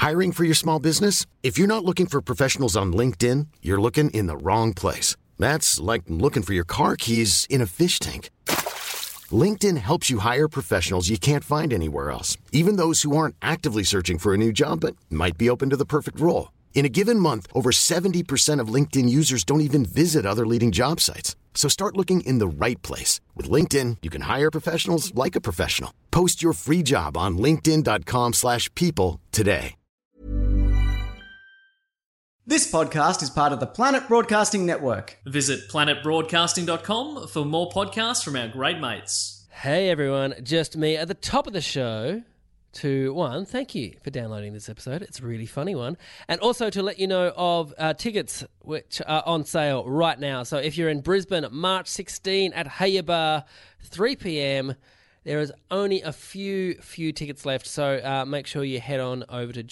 Hiring for your small business? If you're not looking for professionals on LinkedIn, you're looking in the wrong place. That's like looking for your car keys in a fish tank. LinkedIn helps you hire professionals you can't find anywhere else, even those who aren't actively searching for a new job but might be open to the perfect role. In a given month, over 70% of LinkedIn users don't even visit other leading job sites. So start looking in the right place. With LinkedIn, you can hire professionals like a professional. Post your free job on linkedin.com/people today. This podcast is part of the Planet Broadcasting Network. Visit planetbroadcasting.com for more podcasts from our great mates. Hey everyone, just me at the top of the show to, one, thank you for downloading this episode. It's a really funny one. And also to let you know of tickets which are on sale right now. So if you're in Brisbane, March 16 at Haya Bar, 3 p.m, there is only a few tickets left. So make sure you head on over to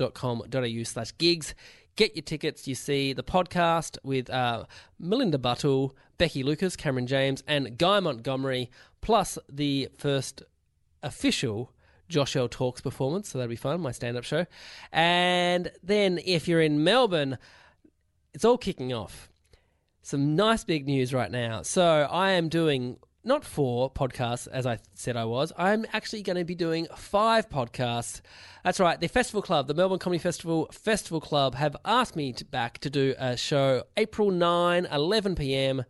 joshearl.com.au/gigs. Get your tickets. You see the podcast with Melinda Buttle, Becky Lucas, Cameron James, and Guy Montgomery, plus the first official Josh Earl Talks performance. So that'll be fun, my stand-up show. And then if you're in Melbourne, it's all kicking off. Some nice big news right now. So I am doing not 4 podcasts, as I said I was. I'm actually going to be doing 5 podcasts. That's right. The Festival Club, the Melbourne Comedy Festival Club, have asked me back to do a show April 9, 11 p.m.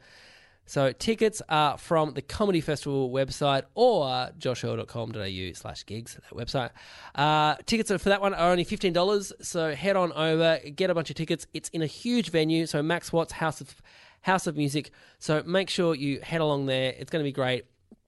So tickets are from the Comedy Festival website or joshearl.com.au/gigs, that website. Tickets for that one are only $15. So head on over, get a bunch of tickets. It's in a huge venue. So Max Watts House of Music. So make sure you head along there. It's going to be great.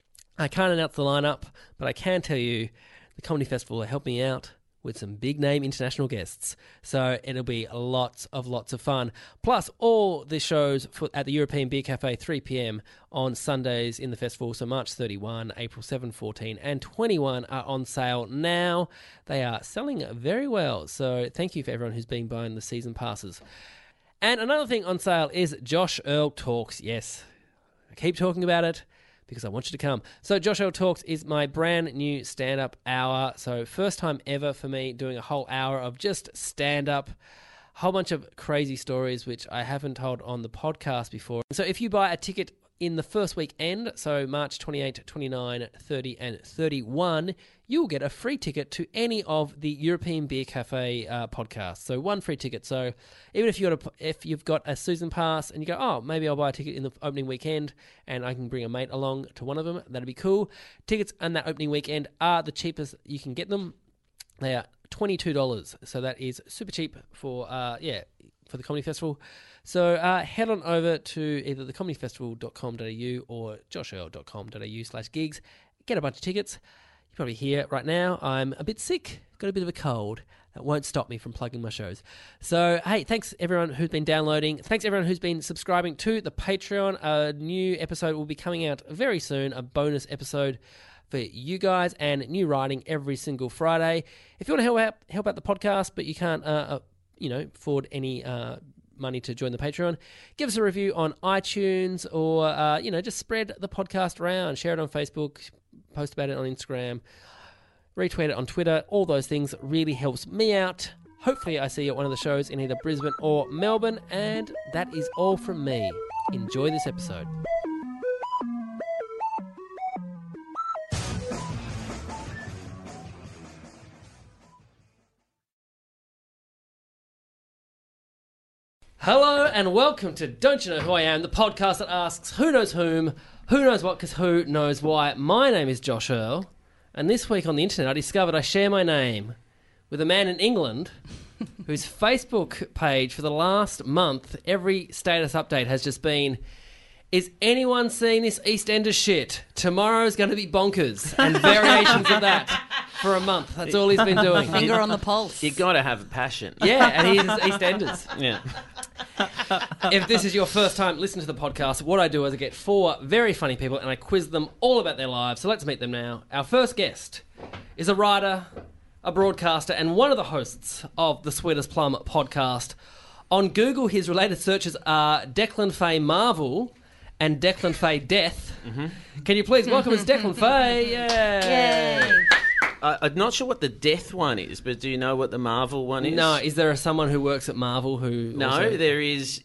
I can't announce the lineup, but I can tell you the Comedy Festival will help me out with some big name international guests. So it'll be lots of fun. Plus all the shows at the European Beer Cafe, 3 p.m. on Sundays in the festival. So March 31, April 7, 14 and 21 are on sale now. They are selling very well. So thank you for everyone who's been buying the season passes. And another thing on sale is Josh Earl Talks. Yes, I keep talking about it because I want you to come. So Josh Earl Talks is my brand new stand-up hour. So first time ever for me doing a whole hour of just stand-up. A whole bunch of crazy stories which I haven't told on the podcast before. So if you buy a ticket in the first weekend, so March 28, 29, 30 and 31, you'll get a free ticket to any of the European Beer Cafe podcasts. So one free ticket. So even if you've got a season pass and you go, oh, maybe I'll buy a ticket in the opening weekend and I can bring a mate along to one of them, that'd be cool. Tickets on that opening weekend are the cheapest you can get them. They are $22. So that is super cheap for the Comedy Festival. So head on over to either thecomedyfestival.com.au or joshearl.com.au/gigs. Get a bunch of tickets. You probably hear it right now. I'm a bit sick, got a bit of a cold. That won't stop me from plugging my shows. So, hey, thanks everyone who's been downloading. Thanks everyone who's been subscribing to the Patreon. A new episode will be coming out very soon, a bonus episode for you guys, and new writing every single Friday. If you want to help out the podcast, but you can't, afford any money to join the Patreon, give us a review on iTunes or, just spread the podcast around. Share it on Facebook, post about it on Instagram, retweet it on Twitter. All those things really helps me out. Hopefully I see you at one of the shows in either Brisbane or Melbourne. And that is all from me. Enjoy this episode. Hello and welcome to Don't You Know Who I Am, the podcast that asks who knows whom, who knows what, because who knows why. My name is Josh Earl, and this week on the internet I discovered I share my name with a man in England whose Facebook page for the last month, every status update has just been, is anyone seeing this EastEnders shit? Tomorrow's going to be bonkers, and variations of that for a month. That's all he's been doing. Finger on the pulse. You got to have a passion. Yeah, and he's EastEnders. Yeah. If this is your first time listening to the podcast, what I do is I get 4 very funny people and I quiz them all about their lives. So let's meet them now. Our first guest is a writer, a broadcaster, and one of the hosts of the Sweetest Plum podcast. On Google, his related searches are Declan Fay Marvel and Declan Fay Death. Mm-hmm. Can you please welcome us, Declan Fay? Yay! I'm not sure what the Death one is, but do you know what the Marvel one is? No, is there someone who works at Marvel who? No, also... there is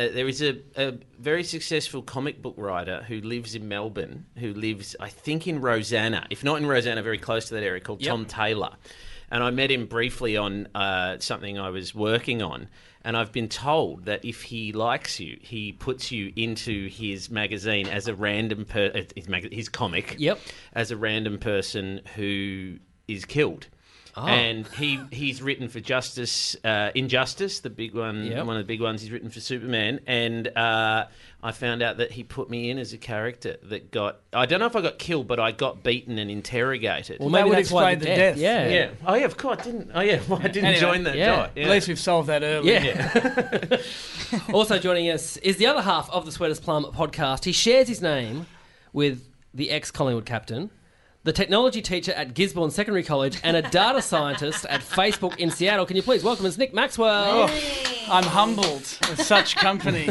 a very successful comic book writer who lives in Melbourne, who lives, I think, in Rosanna. If not in Rosanna, very close to that area, called Tom Taylor. And I met him briefly on something I was working on. And I've been told that if he likes you, he puts you into his magazine as a random his comic, as a random person who is killed. Oh. And he's written for Injustice, the big one, one of the big ones. He's written for Superman, and I found out that he put me in as a character that I don't know if I got killed, but I got beaten and interrogated. Well, maybe that would explain the death. Yeah. Oh, yeah, of course. Well, I didn't join that. Yeah. Yeah. At least we've solved that early. Yeah. Also joining us is the other half of the Sweaters Plum podcast. He shares his name with the ex-Collingwood captain, the technology teacher at Gisborne Secondary College, and a data scientist at Facebook in Seattle. Can you please welcome us, Nick Maxwell? Oh, I'm humbled with such company.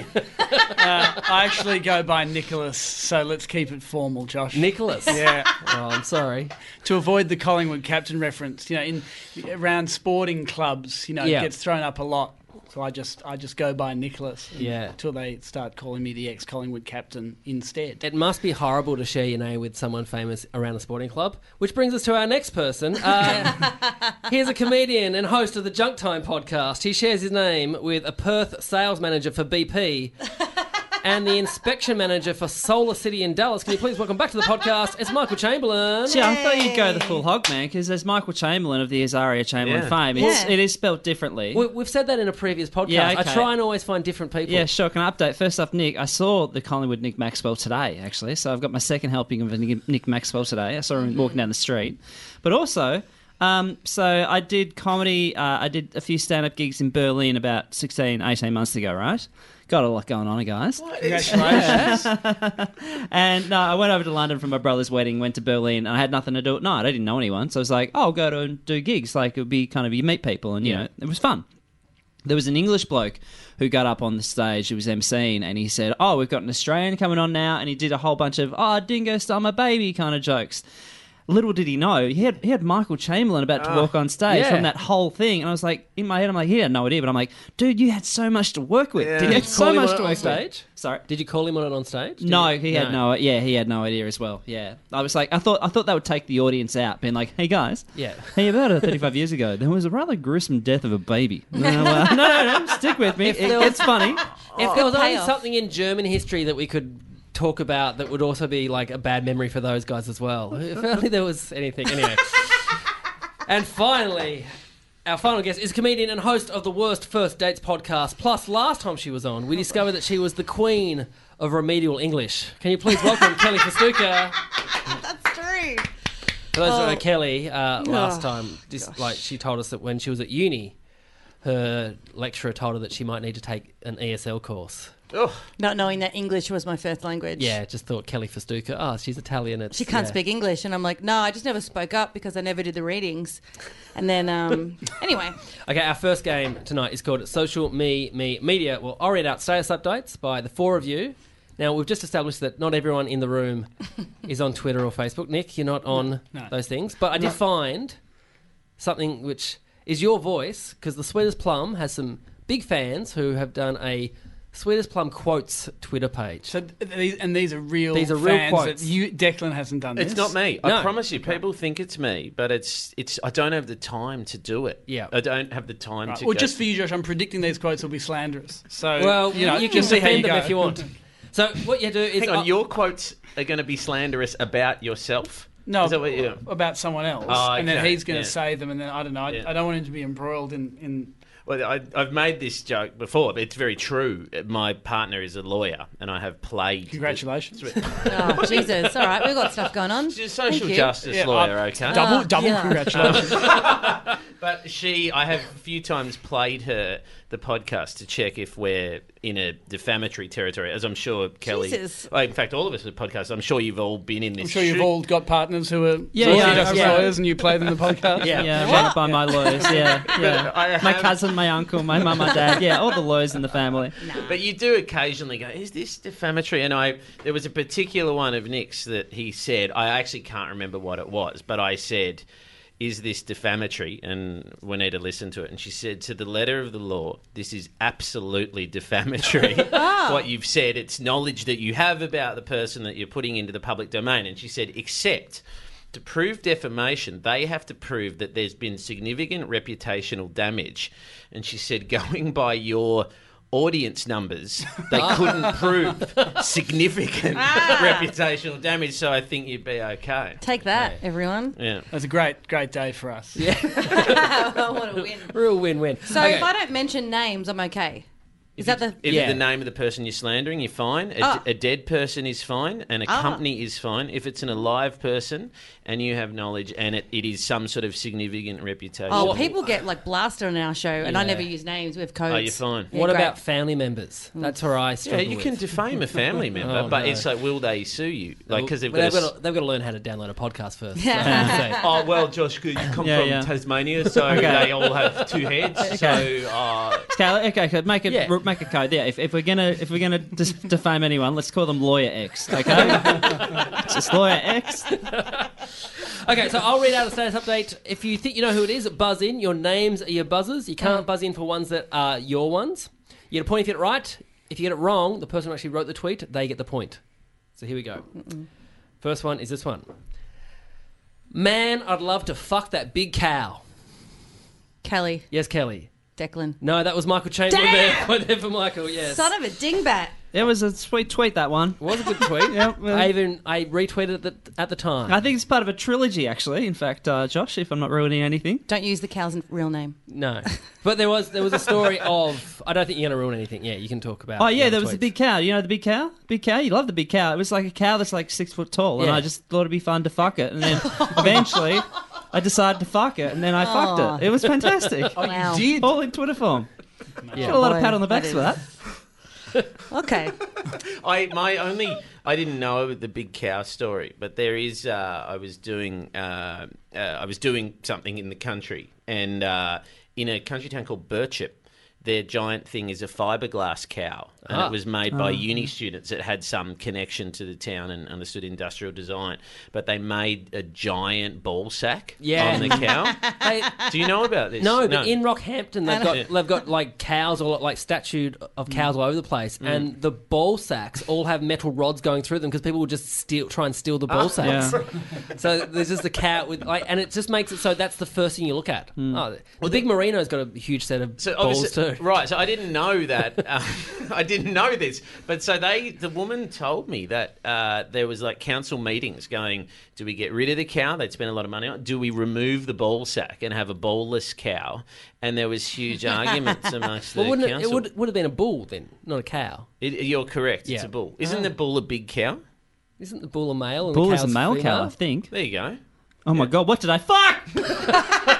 I actually go by Nicholas, so let's keep it formal, Josh. Nicholas? Yeah. Oh, I'm sorry. To avoid the Collingwood captain reference, around sporting clubs, it gets thrown up a lot. So I just go by Nicholas until they start calling me the ex-Collingwood captain instead. It must be horrible to share your name with someone famous around a sporting club, which brings us to our next person. Here's a comedian and host of the Junk Time podcast. He shares his name with a Perth sales manager for BP and the inspection manager for Solar City in Dallas. Can you please welcome back to the podcast? It's Michael Chamberlain. See, I thought you'd go the full hog, man, because there's Michael Chamberlain of the Azaria Chamberlain fame. It is spelled differently. We've said that in a previous podcast. Yeah, okay. I try and always find different people. Yeah, sure. Can I update? First off, Nick, I saw the Collingwood Nick Maxwell today, actually. So I've got my second helping of Nick Maxwell today. I saw him walking down the street. But also, so I did comedy. I did a few stand-up gigs in Berlin about 16, 18 months ago, right? Got a lot going on, guys. Congratulations. And I went over to London for my brother's wedding, went to Berlin, and I had nothing to do at night. I didn't know anyone. So I was like, I'll go to do gigs. Like, it would be kind of, you meet people, and, it was fun. There was an English bloke who got up on the stage, who was emceeing, and he said, we've got an Australian coming on now, and he did a whole bunch of, dingo stole my baby kind of jokes. Little did he know, he had Michael Chamberlain about to walk on stage from that whole thing. And I was like, in my head, I'm like, he had no idea. But I'm like, dude, you had so much to work with. Did you so call him much on to it on work stage? with. Sorry? Did you call him on it on stage? No, he had no idea as well. Yeah. I was like, I thought that would take the audience out, being like, hey guys. Yeah. Hey, about 35 years ago, there was a rather gruesome death of a baby. No, stick with me. It's funny. If there was only something in German history that we could talk about that would also be like a bad memory for those guys as well. If only there was anything. Anyway. And finally, our final guest is comedian and host of the Worst First Dates podcast. Plus, last time she was on, we discovered that she was the queen of remedial English. Can you please welcome Kelly Festuca? That's true. For those who don't know Kelly, last time, she told us that when she was at uni, her lecturer told her that she might need to take an ESL course. Oh. Not knowing that English was my first language. Yeah, just thought Kelly Festuca. Oh, she's Italian. She can't speak English. And I'm like, no, I just never spoke up because I never did the readings. And then, anyway. Okay, our first game tonight is called Social Media. Well, I'll read out status updates by the four of you. Now, we've just established that not everyone in the room is on Twitter or Facebook. Nick, you're not on those things. But I did find something which is your voice, because the Sweetest Plum has some big fans who have done a Sweetest Plum Quotes Twitter page. So these are real fans quotes. Declan hasn't done this. It's not me. I promise you. People think it's me, but it's. I don't have the time to do it. Yeah. I don't have the time to. Well, just for you, Josh, I'm predicting these quotes will be slanderous. So, well, you can defend them if you want. So what you do is... Hang on, your quotes are going to be slanderous about yourself? No, about someone else. Oh, okay. And then he's going to say them, and then, I don't know, I don't want him to be embroiled in Well, I've made this joke before, but it's very true. My partner is a lawyer, and I have played... Congratulations. Oh, Jesus. All right, we've got stuff going on. She's a social justice lawyer, okay? Double congratulations. But I have a few times played her the podcast to check if we're in a defamatory territory, as I'm sure Kelly... Jesus. Well, in fact, all of us with podcasts, I'm sure you've all been in this... I'm sure you've all got partners who are justice lawyers and you play them the podcast. Run it by my lawyers, my cousin, my uncle, my mum, my dad, all the lawyers in the family. But you do occasionally go, is this defamatory? And there was a particular one of Nick's that he said, I actually can't remember what it was, but I said... is this defamatory? And Juanita listened to it, and she said, to the letter of the law, this is absolutely defamatory. What you've said, it's knowledge that you have about the person that you're putting into the public domain. And she said, except to prove defamation, they have to prove that there's been significant reputational damage. And she said, going by your audience numbers, they couldn't prove significant reputational damage, so I think you'd be okay. Take that, everyone. Yeah. It was a great day for us. Yeah. What a win. Real win-win. So if I don't mention names, I'm okay. Is that the... If the name of the person you're slandering, you're fine. A dead person is fine, and a company is fine. If it's an alive person and you have knowledge and it is some sort of significant reputation. Oh, people get like blasted on our show, and I never use names. We have codes. Oh, you're fine. Yeah, what great. about family members? That's where I struggle you with. can defame a family member, but it's like, will they sue you? Like, because they've got to learn how to download a podcast first. Yeah. Oh, well, Josh, you come from Tasmania, so they all have two heads. Okay. So, make a code. Yeah, if we're gonna defame anyone, let's call them Lawyer X. Okay, it's just Lawyer X. Okay, so I'll read out a status update. If you think you know who it is, buzz in. Your names are your buzzers. You can't buzz in for ones that are your ones. You get a point if you get it right. If you get it wrong, the person who actually wrote the tweet, they get the point. So here we go. First one is this one. Man, I'd love to fuck that big cow. Kelly. Yes, Kelly. Declan. No, that was Michael Chamberlain there. Point there for Michael, yes. Son of a dingbat. It was a sweet tweet, that one. It was a good tweet. I retweeted it at the time. I think it's part of a trilogy, actually. In fact, Josh, if I'm not ruining anything. Don't use the cow's real name. No. But there was a story of... I don't think you're going to ruin anything. Yeah, you can talk about... Oh, yeah, there tweets. was the big cow. You know the big cow? Big cow? You love the big cow. It was like a cow that's like 6 foot tall, and I just thought it'd be fun to fuck it. And then eventually I decided to fuck it, and then I fucked it. It was fantastic. Oh, wow. You did? All in Twitter form. Yeah. Got a lot of pat on the backs for that. Okay. I didn't know the big cow story, but there is. I was doing something in the country, and in a country town called Birchip, their giant thing is a fiberglass cow, and it was made by uni students that had some connection to the town and understood industrial design. But they made a giant ball sack on the cow. Do you know about this? No, but in Rockhampton they've got like cows or like statue of cows all over the place, and the ball sacks all have metal rods going through them because people will just try and steal the ball sacks. Yeah. So there's just a cow with like, and it just makes it so that's the first thing you look at. Oh, the big merino's got a huge set of balls too. Right, so I didn't know that. I didn't know this, but so the woman told me that there was like council meetings going, do we get rid of the cow? They'd spend a lot of money on it. Do we remove the ball sack and have a ballless cow? And there was huge arguments amongst the council. It would have been a bull then, not a cow. You're correct. Yeah. It's a bull. Isn't the bull a big cow? Isn't the bull a male? And Bull the is a cow's male female? cow, I think. There you go. Oh my God, what did I fuck?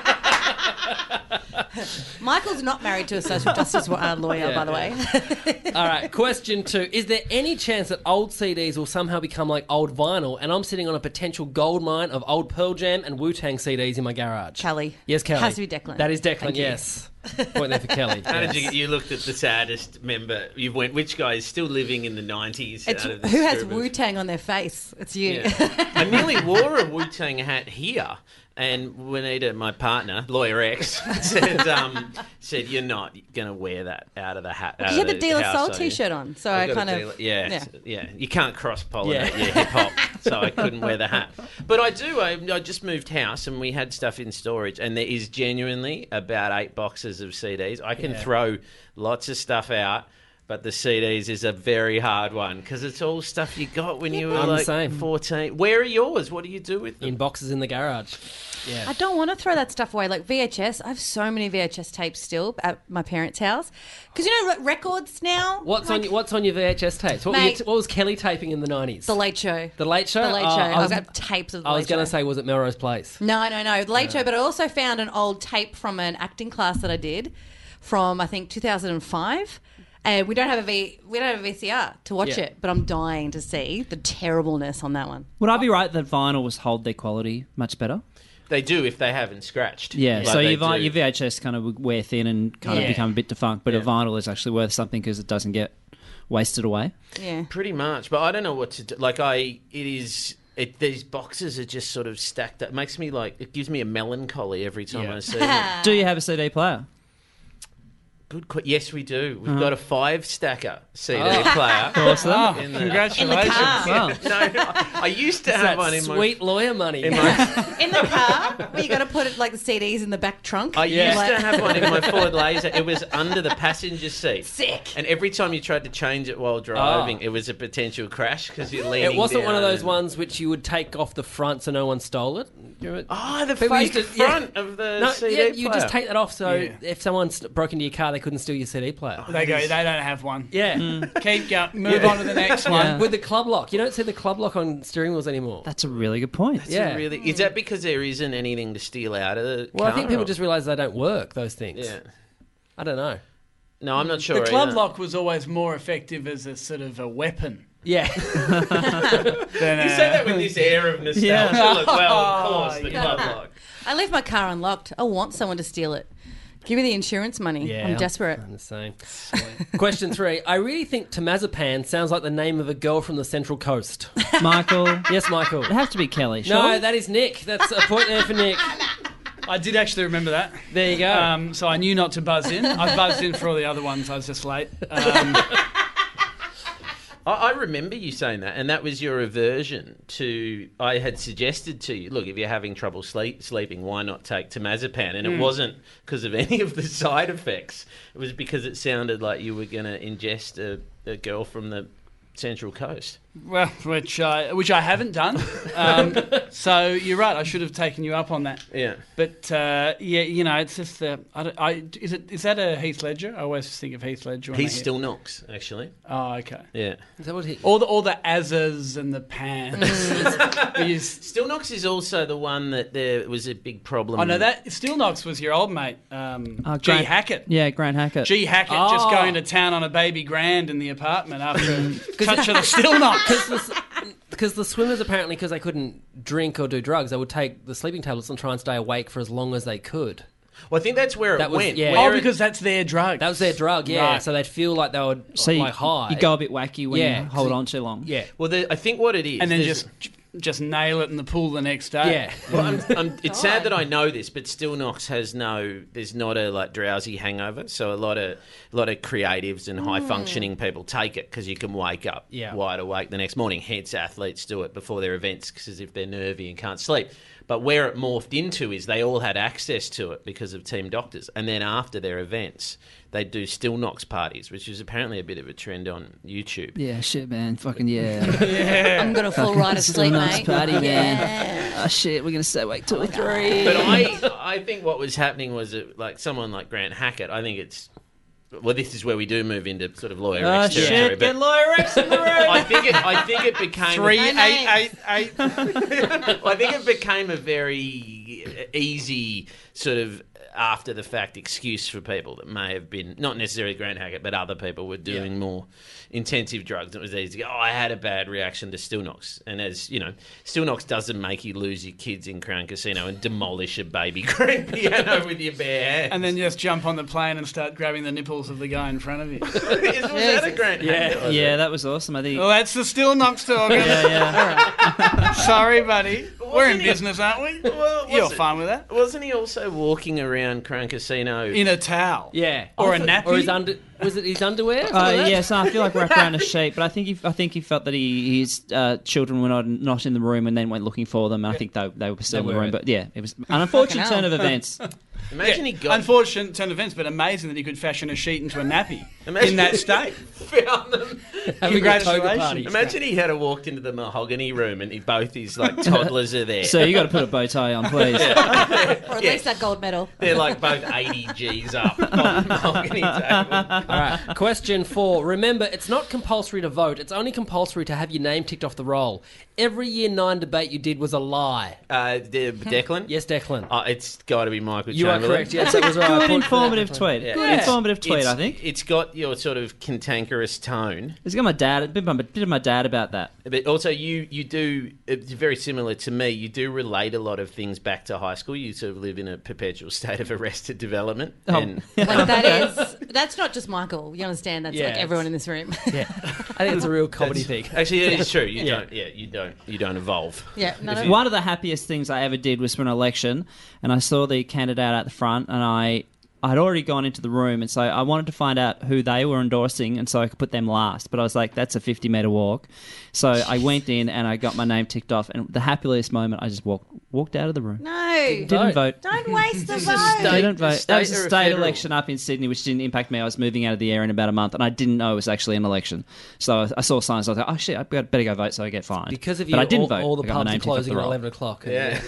Michael's not married to a social justice lawyer, by the way. All right, question 2. Is there any chance that old CDs will somehow become like old vinyl and I'm sitting on a potential gold mine of old Pearl Jam and Wu-Tang CDs in my garage? Kelly. Yes, Kelly. Has to be Declan. That is Declan, Thank you. yes. Point there for Kelly. How did yes. you looked at the saddest member? You went, which guy is still living in the 90s? It's, out of this who has group of- Wu-Tang on their face? It's you. Yeah. I nearly wore a Wu-Tang hat here, and Juanita, my partner, Lawyer X, said you're not going to wear that out of the hat. You had the De La Soul T-shirt on, so I kind of... Yeah. You can't cross-pollinate your hip-hop, so I couldn't wear the hat. But I do. I just moved house, and we had stuff in storage, and there is genuinely about 8 boxes of CDs. I can throw lots of stuff out, but the CDs is a very hard one because it's all stuff you got when you were I'm the like same. 14. Where are yours? What do you do with them? In boxes in the garage. Yeah. I don't want to throw that stuff away. Like VHS, I have so many VHS tapes still at my parents' house. Because you know records now? What's on your VHS tapes? What was Kelly taping in the 90s? The Late Show. The Late Show? The Late Show. I've got tapes of the I Late was going Show. to say, was it Melrose Place? No. The Late Show. But I also found an old tape from an acting class that I did from, I think, 2005. And we don't have a VCR to watch it, but I'm dying to see the terribleness on that one. Would I be right that vinyls hold their quality much better? They do if they haven't scratched. Yeah, Like so they your do. VHS kind of wear thin and kind of become a bit defunct, but a vinyl is actually worth something because it doesn't get wasted away. Yeah. Pretty much, but I don't know what to do. Like it is These boxes are just sort of stacked up. It gives me a melancholy every time I see them. Do you have a CD player? Yes, we do. We've got a 5-stacker CD player. Awesome. Congratulations. In the car. Wow. No, I used to have one in my... Sweet lawyer money. In the car, where you got to put it like the CDs in the back trunk. I used to have one in my Ford Laser. It was under the passenger seat. Sick. And every time you tried to change it while driving, it was a potential crash because you're leaning It wasn't one of down those ones which you would take off the front so no one stole it. The People fake used to- front of the CD yeah, player. you just take that off so Yeah. if someone broke into your car, they couldn't steal your CD player. They go. They don't have one. Yeah. Keep going. Move on to the next one. Yeah. With the club lock. You don't see the club lock on steering wheels anymore. That's a really good point. Yeah. Is that because there isn't anything to steal out of the Well, car? I think people or- just realise they don't work, those things. Yeah. I don't know. No, I'm not sure. The club either. lock was always more effective as a sort of a weapon Yeah. than You say that with this air of nostalgia. Yeah. Look, well, of course, the club lock. I leave my car unlocked. I want someone to steal it. Give me the insurance money. Yeah, I'm desperate. I'm the same. Question 3. I really think Tamazapan sounds like the name of a girl from the Central Coast. Michael. Yes, Michael. It'd have to be Kelly. No, surely? that is Nick. That's a point there for Nick. I did actually remember that. There you go. So I knew not to buzz in. I buzzed in for all the other ones. I was just late. I remember you saying that, and that was your aversion to... I had suggested to you, look, if you're having trouble sleeping, why not take Temazepam? And it wasn't because of any of the side effects. It was because it sounded like you were going to ingest a girl from the Central Coast. Well, which I haven't done. So you're right. I should have taken you up on that. Yeah. But it's just is that a Heath Ledger? I always think of Heath Ledger. when He I hear- still knocks, actually. Oh, okay. Yeah. Is that what he... All the Azas and the Pans. Still knocks is also the one that there was a big problem. I know that Still Knox was your old mate, G. Grant- Hackett. Yeah, Grant Hackett. G. Hackett just going to town on a baby grand in the apartment after a touch of the Still Knox. Because the swimmers, apparently, because they couldn't drink or do drugs, they would take the sleeping tablets and try and stay awake for as long as they could. Well, I think that's where That it was- went. yeah. Where Oh, because that's their drug. That was their drug, yeah. Right. So they'd feel like they were So you, like high. you go a bit wacky when Yeah, you hold 'cause on too long. Yeah. Well, I think what it is... and then there's- just nail it in the pool the next day. Yeah. Well, it's sad that I know this, but Still Knox there's not a drowsy hangover. So a lot of creatives and high functioning people take it because you can wake up wide awake the next morning. Hence, athletes do it before their events because if they're nervy and can't sleep. But where it morphed into is they all had access to it because of team doctors, and then after their events, they do Still Knox parties, which is apparently a bit of a trend on YouTube. Yeah, shit, man. Fucking yeah. I'm gonna fall right asleep, Still Knox mate. party, man. Yeah. Oh, shit, we're going to stay awake till 3. But I think what was happening was that, like someone like Grant Hackett, I think it's... Well, this is where we do move into sort of lawyer Oh, X territory. shit, get Lawyer X in the room. I think it became 3888. I think it became a very easy sort of after the fact excuse for people that may have been not necessarily Grant Hackett, but other people were doing more intensive drugs. It was easy to go, I had a bad reaction to Still Knox. And as you know, Still Knox doesn't make you lose your kids in Crown Casino and demolish a baby grand piano with your bare hands. And then just jump on the plane and start grabbing the nipples of the guy in front of you. was that a Grant Hackett? was Yeah, it? that was awesome. I think. Well, that's the Still Knox talking. Yeah. Sorry, buddy. We're in Wasn't he- business, aren't we? Well, was You're it- fine with that. Wasn't he also walking around Crown Casino? In a towel. Yeah. Or I a thought- nappy. Or was it his underwear? Something like that? Yes, I feel like wrapped around a sheet, but I think he felt that his children were not in the room, and then went looking for them. And I think they were still in the were. room, but yeah, it was an unfortunate Fucking turn hell. of events. Imagine he got Unfortunate turn of events, but amazing that he could fashion a sheet into a nappy Imagine- in that state. found them. Having a toga Congratulations. party. Imagine he had walked into the mahogany room and both his like toddlers are there. So you got to put a bow tie on, please. Or at least that gold medal. They're like both 80 G's up on the mahogany table. All right. Question 4. Remember, it's not compulsory to vote. It's only compulsory to have your name ticked off the roll. Every Year 9 debate you did was a lie. Declan? Yes, Declan. It's got to be Michael You are Chamberlain. correct. Yes, that was right. Good I put- informative tweet. Yeah. Good informative tweet, I think. It's got your sort of cantankerous tone. It's got my dad. A bit of my dad about that. But also, you do, it's very similar to me, you do relate a lot of things back to high school. You sort of live in a perpetual state of arrested development. Oh. And Like that is That's not just Michael. You understand? That's like everyone in this room. Yeah, I think it's a real comedy thing. Actually, it is true. You don't evolve. Yeah, One of the happiest things I ever did was for an election, and I saw the candidate at the front, and I'd already gone into the room, and so I wanted to find out who they were endorsing, and so I could put them last. But I was like, that's a 50-metre walk. So I went in, and I got my name ticked off, and the happiest moment, I just walked out of the room. No. Didn't vote. Don't waste the vote. Didn't vote. That was a state election up in Sydney, which didn't impact me. I was moving out of the area in about a month, and I didn't know it was actually an election. So I saw signs, I was like, oh shit, I better go vote so I get fined. Because of you, but I didn't vote. all the I got my pubs are name ticked off closing the at roll. 11 o'clock. Yeah.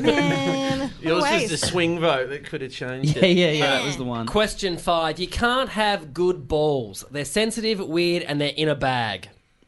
Man. Yours was waste. the swing vote that could have changed it. Yeah, that was the one. Question 5. You can't have good balls. They're sensitive, weird, and they're in a bag.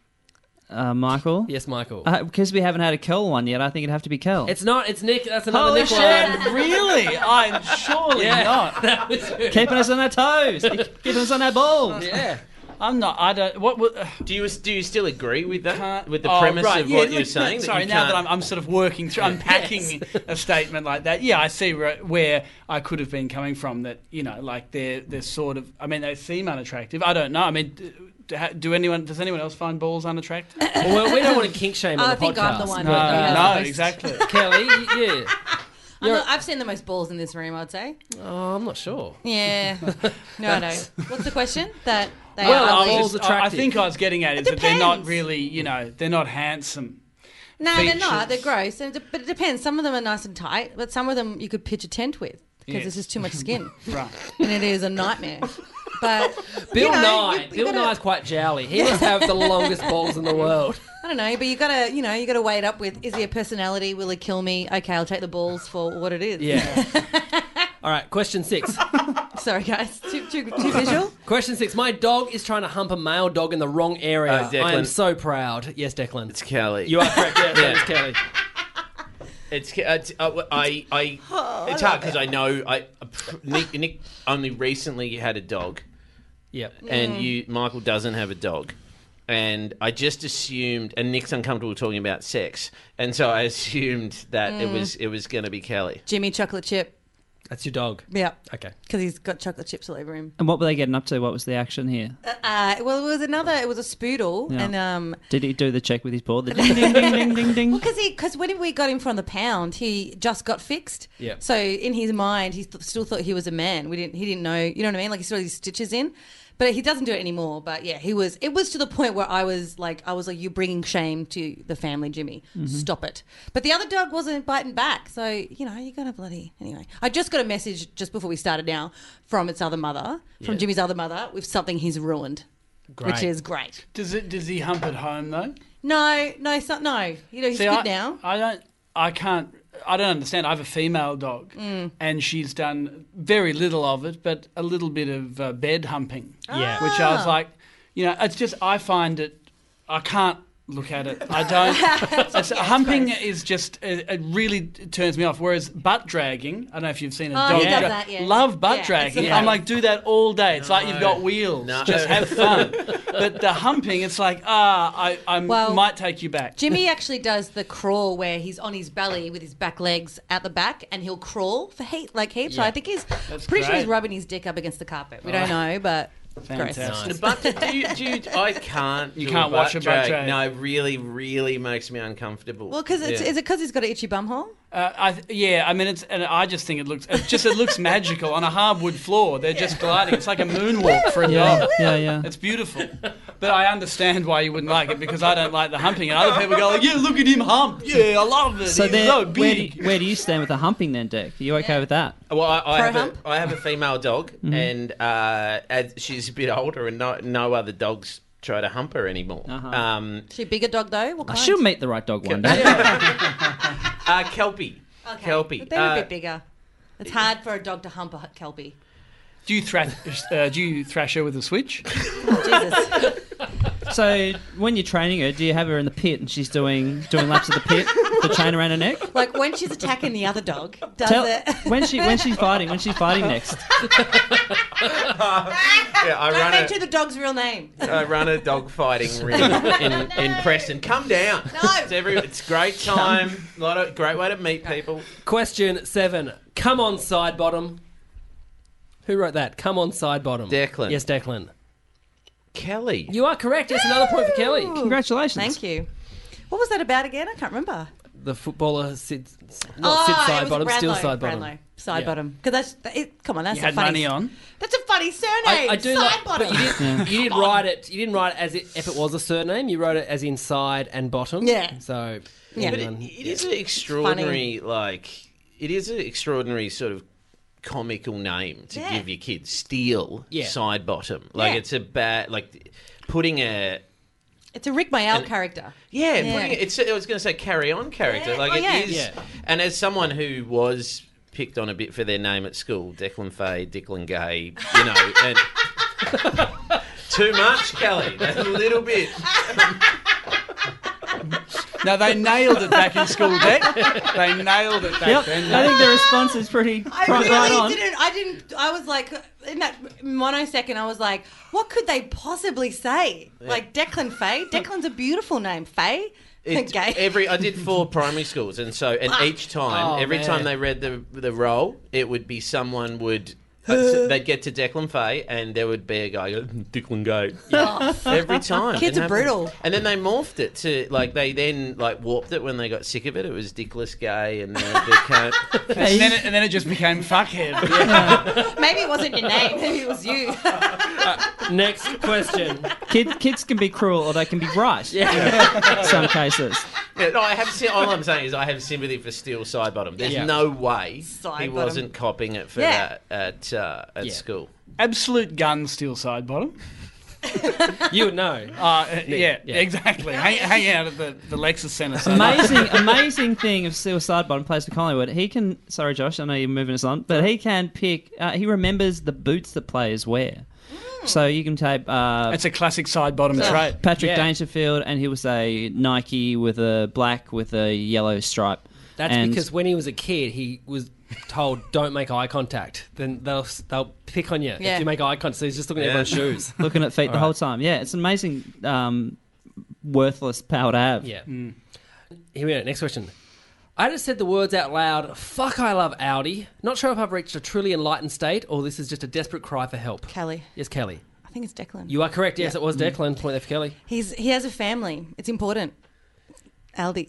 Michael? Yes, Michael. Because we haven't had a Kel one yet, I think it'd have to be Kel. It's not. It's Nick. That's another Holy Nick shit! one. Really? I'm surely not. That was Keeping us on our toes. Keeping us on our balls. Yeah. I'm not. I don't. What? Do you still agree with that? With the Oh, premise right, of yeah, what you're look, saying? Sorry, now that I'm sort of working through, unpacking a statement like that. Yeah, I see where I could have been coming from. That like they're sort of. I mean, they seem unattractive. I don't know. I mean, does anyone else find balls unattractive? Well, we don't want to kink shame on the podcast. I think I'm the one. No, exactly. Kelly, yeah. I've seen the most balls in this room, I'd say. Oh, I'm not sure. Yeah. No. What's the question? That they Well, are balls ugly? attractive. I think I was getting at is that they're not really, they're not handsome. No, they're not. features. They're gross. But it depends. Some of them are nice and tight, but some of them you could pitch a tent with because Yes. there's just too much skin. Right. And it is a nightmare. But Bill you know, Nye. you Bill gotta- Nye's quite jowly. He must have the longest balls in the world. I don't know, but you gotta weigh it up with: is he a personality? Will he kill me? Okay, I'll take the balls for what it is. Yeah. All right, question 6. Sorry, guys. Too visual. Question 6. My dog is trying to hump a male dog in the wrong area. Declan. I am so proud. Yes, Declan. It's Kelly. You are correct. Yes, that is Kelly. It's hard because I know Nick only recently had a dog, Yep. and Michael doesn't have a dog, and I just assumed, and Nick's uncomfortable talking about sex, and so I assumed that it was going to be Kelly. Jimmy Chocolate Chip. That's your dog. Yeah. Okay. Because he's got chocolate chips all over him. And what were they getting up to? What was the action here? Well, it was a spoodle, Yeah. and Did he do the check with his paw? The ding, ding, ding, ding, ding, ding. because when we got him from the pound, he just got fixed. Yeah. So in his mind, he still thought he was a man. He didn't know. You know what I mean? Like he saw these stitches in, but he doesn't do it anymore. But yeah, it was to the point where I was like, you're bringing shame to the family, Jimmy. Stop it. But the other dog wasn't biting back. So you gotta anyway. I just got a message just before we started now from its other mother, from Jimmy's other mother, with something he's ruined. Great. Which is great. Does he hump at home though? No, it's not. No, he's good now. I don't understand. I have a female dog, and she's done very little of it, but a little bit of bed humping. Yeah. Which I was like, it's just I find it. I can't look at it. I don't. Humping is just it really turns me off. Whereas butt dragging, I don't know if you've seen a dog. he does that, yeah. Love butt Yeah, dragging. it's I'm like, do that all day. It's like you've got wheels. No. Just have fun. But the humping, it's like I might take you back. Jimmy actually does the crawl where he's on his belly with his back legs out the back, and he'll crawl for heaps. So I think he's pretty sure he's great. rubbing his dick up against the carpet. We don't know, but Fantastic. gross. But I can't. You do can't watch a butt drag. No, it really, really makes me uncomfortable. Well, because is it because he's got an itchy bum hole? I mean, and I just think it looks magical on a hardwood floor. They're just gliding. It's like a moonwalk for a dog. Yeah. It's beautiful. But I understand why you wouldn't like it because I don't like the humping. And other people go like, yeah, look at him hump. Yeah, I love it. So He's then, so big. where do you stand with the humping then, Dick? Are you okay with that? Well, I hump? have a female dog, and as she's a bit older, and no other dogs try to hump her anymore. Is she a bigger dog though? What kind? She'll meet the right dog one day. Kelpie. Okay. Kelpie. But they're a bit bigger. It's hard for a dog to hump a Kelpie. Do you thrash her with a switch? Oh, Jesus. So when you're training her, do you have her in the pit and she's doing laps of the pit, the chain around her neck? Like when she's attacking the other dog, when she's fighting next. I Don't run mention the dog's real name. I run a dog fighting ring in Preston. Come down. No. It's great time. Great way to meet people. Question 7. Come on, side bottom. Who wrote that? Come on, side bottom. Declan. Yes, Declan. Kelly. You are correct. Yes, another point for Kelly. Congratulations. Thank you. What was that about again? I can't remember. The footballer sits It side was bottom, Brownlow, still side bottom. Brownlow, side Yeah. bottom. Because come on, that's You a had funny. money on. That's a funny surname. I do side like, bottom. but you didn't write it. You didn't write it as if it was a surname. You wrote it as in side and bottom. Yeah. So Yeah. But anyone- it is an extraordinary, it is an extraordinary sort of comical name to give your kids. Steel, Yeah. side bottom. Like, Yeah. it's a bad, putting a... It's a Rick Mayall character. Yeah, Yeah. putting it, I was going to say carry on character. Yeah. Like, Oh, it yeah. is. Yeah. And as someone who was picked on a bit for their name at school, Declan Fay, Declan Gay, and... Too much, Kelly. A little bit. No, they nailed it back in school, Deck. They nailed it back Yep. then. I think the response is pretty I right, really right on. didn't. I was like, in that monosecond, I was like, what could they possibly say? Like Declan Fay. Declan's a beautiful name. Fay. Gay. I did 4 primary schools, and each time, every time they read the role, it would be someone would. They'd get to Declan Fay, and there would be a guy go, Declan Gay. Every time. Kids It are happened. brutal. And then they morphed it to, they then, warped it when they got sick of it. It was Dickless Gay, and then it became... And then it just became fuckhead. Maybe it wasn't your name. Maybe it was you. Next question. Kids can be cruel or they can be right. In some cases. Yeah, no, all I'm saying is I have sympathy for Steel Sidebottom. There's Yeah. no way he Sidebottom. wasn't copying it for Yeah. that at school. Absolute gun steel side bottom. You would know. Yeah, exactly. Hang out at the Lexus Centre. So Amazing thing of Steel Sidebottom plays for Collingwood. He can. Sorry, Josh, I know you're moving us on, but he can pick. He remembers the boots that players wear. So you can tape it's a classic side bottom trait. Patrick Dangerfield, and he will say Nike with a black with a yellow stripe. That's And- because when he was a kid, he was told, don't make eye contact. Then they'll pick on you Yeah. if you make eye contact. So he's just looking at everyone's shoes. looking at feet the whole time. Yeah, it's an amazing, worthless power to have. Yeah. Here we go. Next question. I just said the words out loud, fuck, I love Audi. Not sure if I've reached a truly enlightened state or this is just a desperate cry for help. Kelly. Yes, Kelly. I think it's Declan. You are correct. Yes, it was Declan. Point there for Kelly. He has a family. It's important. Aldi.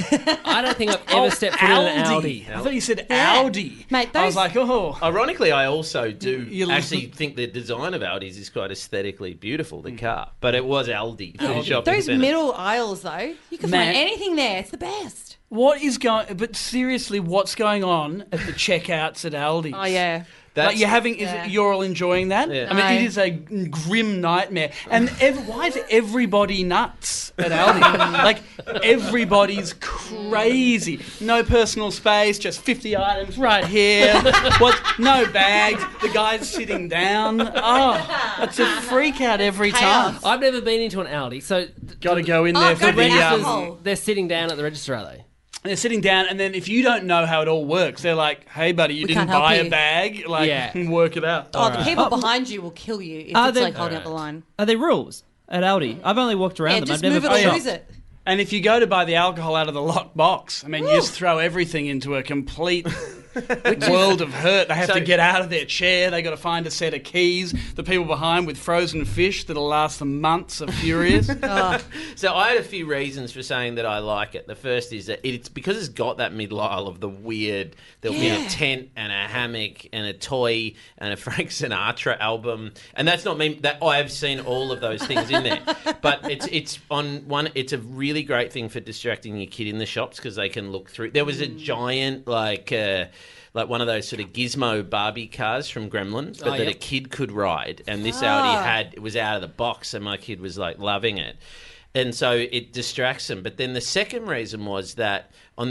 I don't think I've ever stepped foot in an Audi. I thought you said Yeah. Audi. Mate, I was those- like, oh. Ironically, I also do You- actually think the design of Audis is quite aesthetically beautiful, the car. But it was Aldi for the shopping Those centre. middle aisles, though, you can Man. find anything there. It's the best. What is going... But seriously, what's going on at the checkouts at Aldi's? Oh, yeah. That's- Like you're having, Yeah. you're all enjoying that. Yeah. I mean, No. it is a grim nightmare. And why is everybody nuts at Aldi? Like everybody's crazy. No personal space, just 50 items right here. No bags. The guy's sitting down. Oh, it's a freak out every time. Chaos. I've never been into an Audi, so Got to go in Oh, there go for to the the. alcohol. they're sitting down at the register, are they? They're sitting down, and then if you don't know how it all works, they're like, "Hey, buddy, you We didn't can't help buy you." a bag. Like, Yeah. work it out." Oh, the people behind you will kill you if Are it's they- like holding up the line. Are there rules at Aldi? I've only walked around Yeah, them. just I've move never it or shopped. lose it. And if you go to buy the alcohol out of the locked box, I mean, you just throw everything into a complete world of hurt. They have So- to get out of their chair. They got to find a set of keys. The people behind with frozen fish that'll last them months are furious. So I had a few reasons for saying that I like it. The first is that it's because it's got that middle aisle of the weird. There'll be a tent and a hammock and a toy and a Frank Sinatra album. And that's not me. That I've seen all of those things in there. But it's on one. It's a really great thing for distracting your kid in the shops because they can look through. There was a giant like one of those sort of gizmo Barbie cars from Gremlins, but that a kid could ride. And this Audi it was out of the box, and my kid was like loving it. And so it distracts them. But then the second reason was that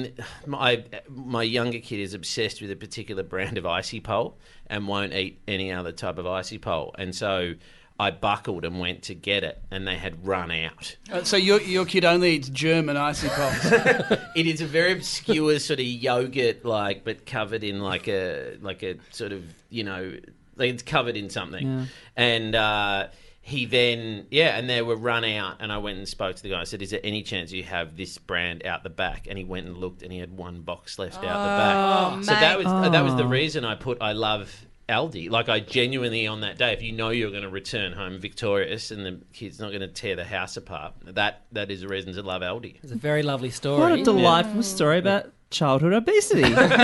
my younger kid is obsessed with a particular brand of icy pole and won't eat any other type of icy pole. And so I buckled and went to get it, and they had run out. So your kid only eats German icy pops. It is a very obscure sort of yogurt, but covered in like a sort of it's covered in something, and. He then, and they were run out, and I went and spoke to the guy. I said, is there any chance you have this brand out the back? And he went and looked, and he had one box left out the back. So that was the reason I love Aldi. Like, I genuinely, on that day, if you know you're going to return home victorious and the kid's not going to tear the house apart, that is a reason to love Aldi. It's a very lovely story. What a delightful story about childhood obesity.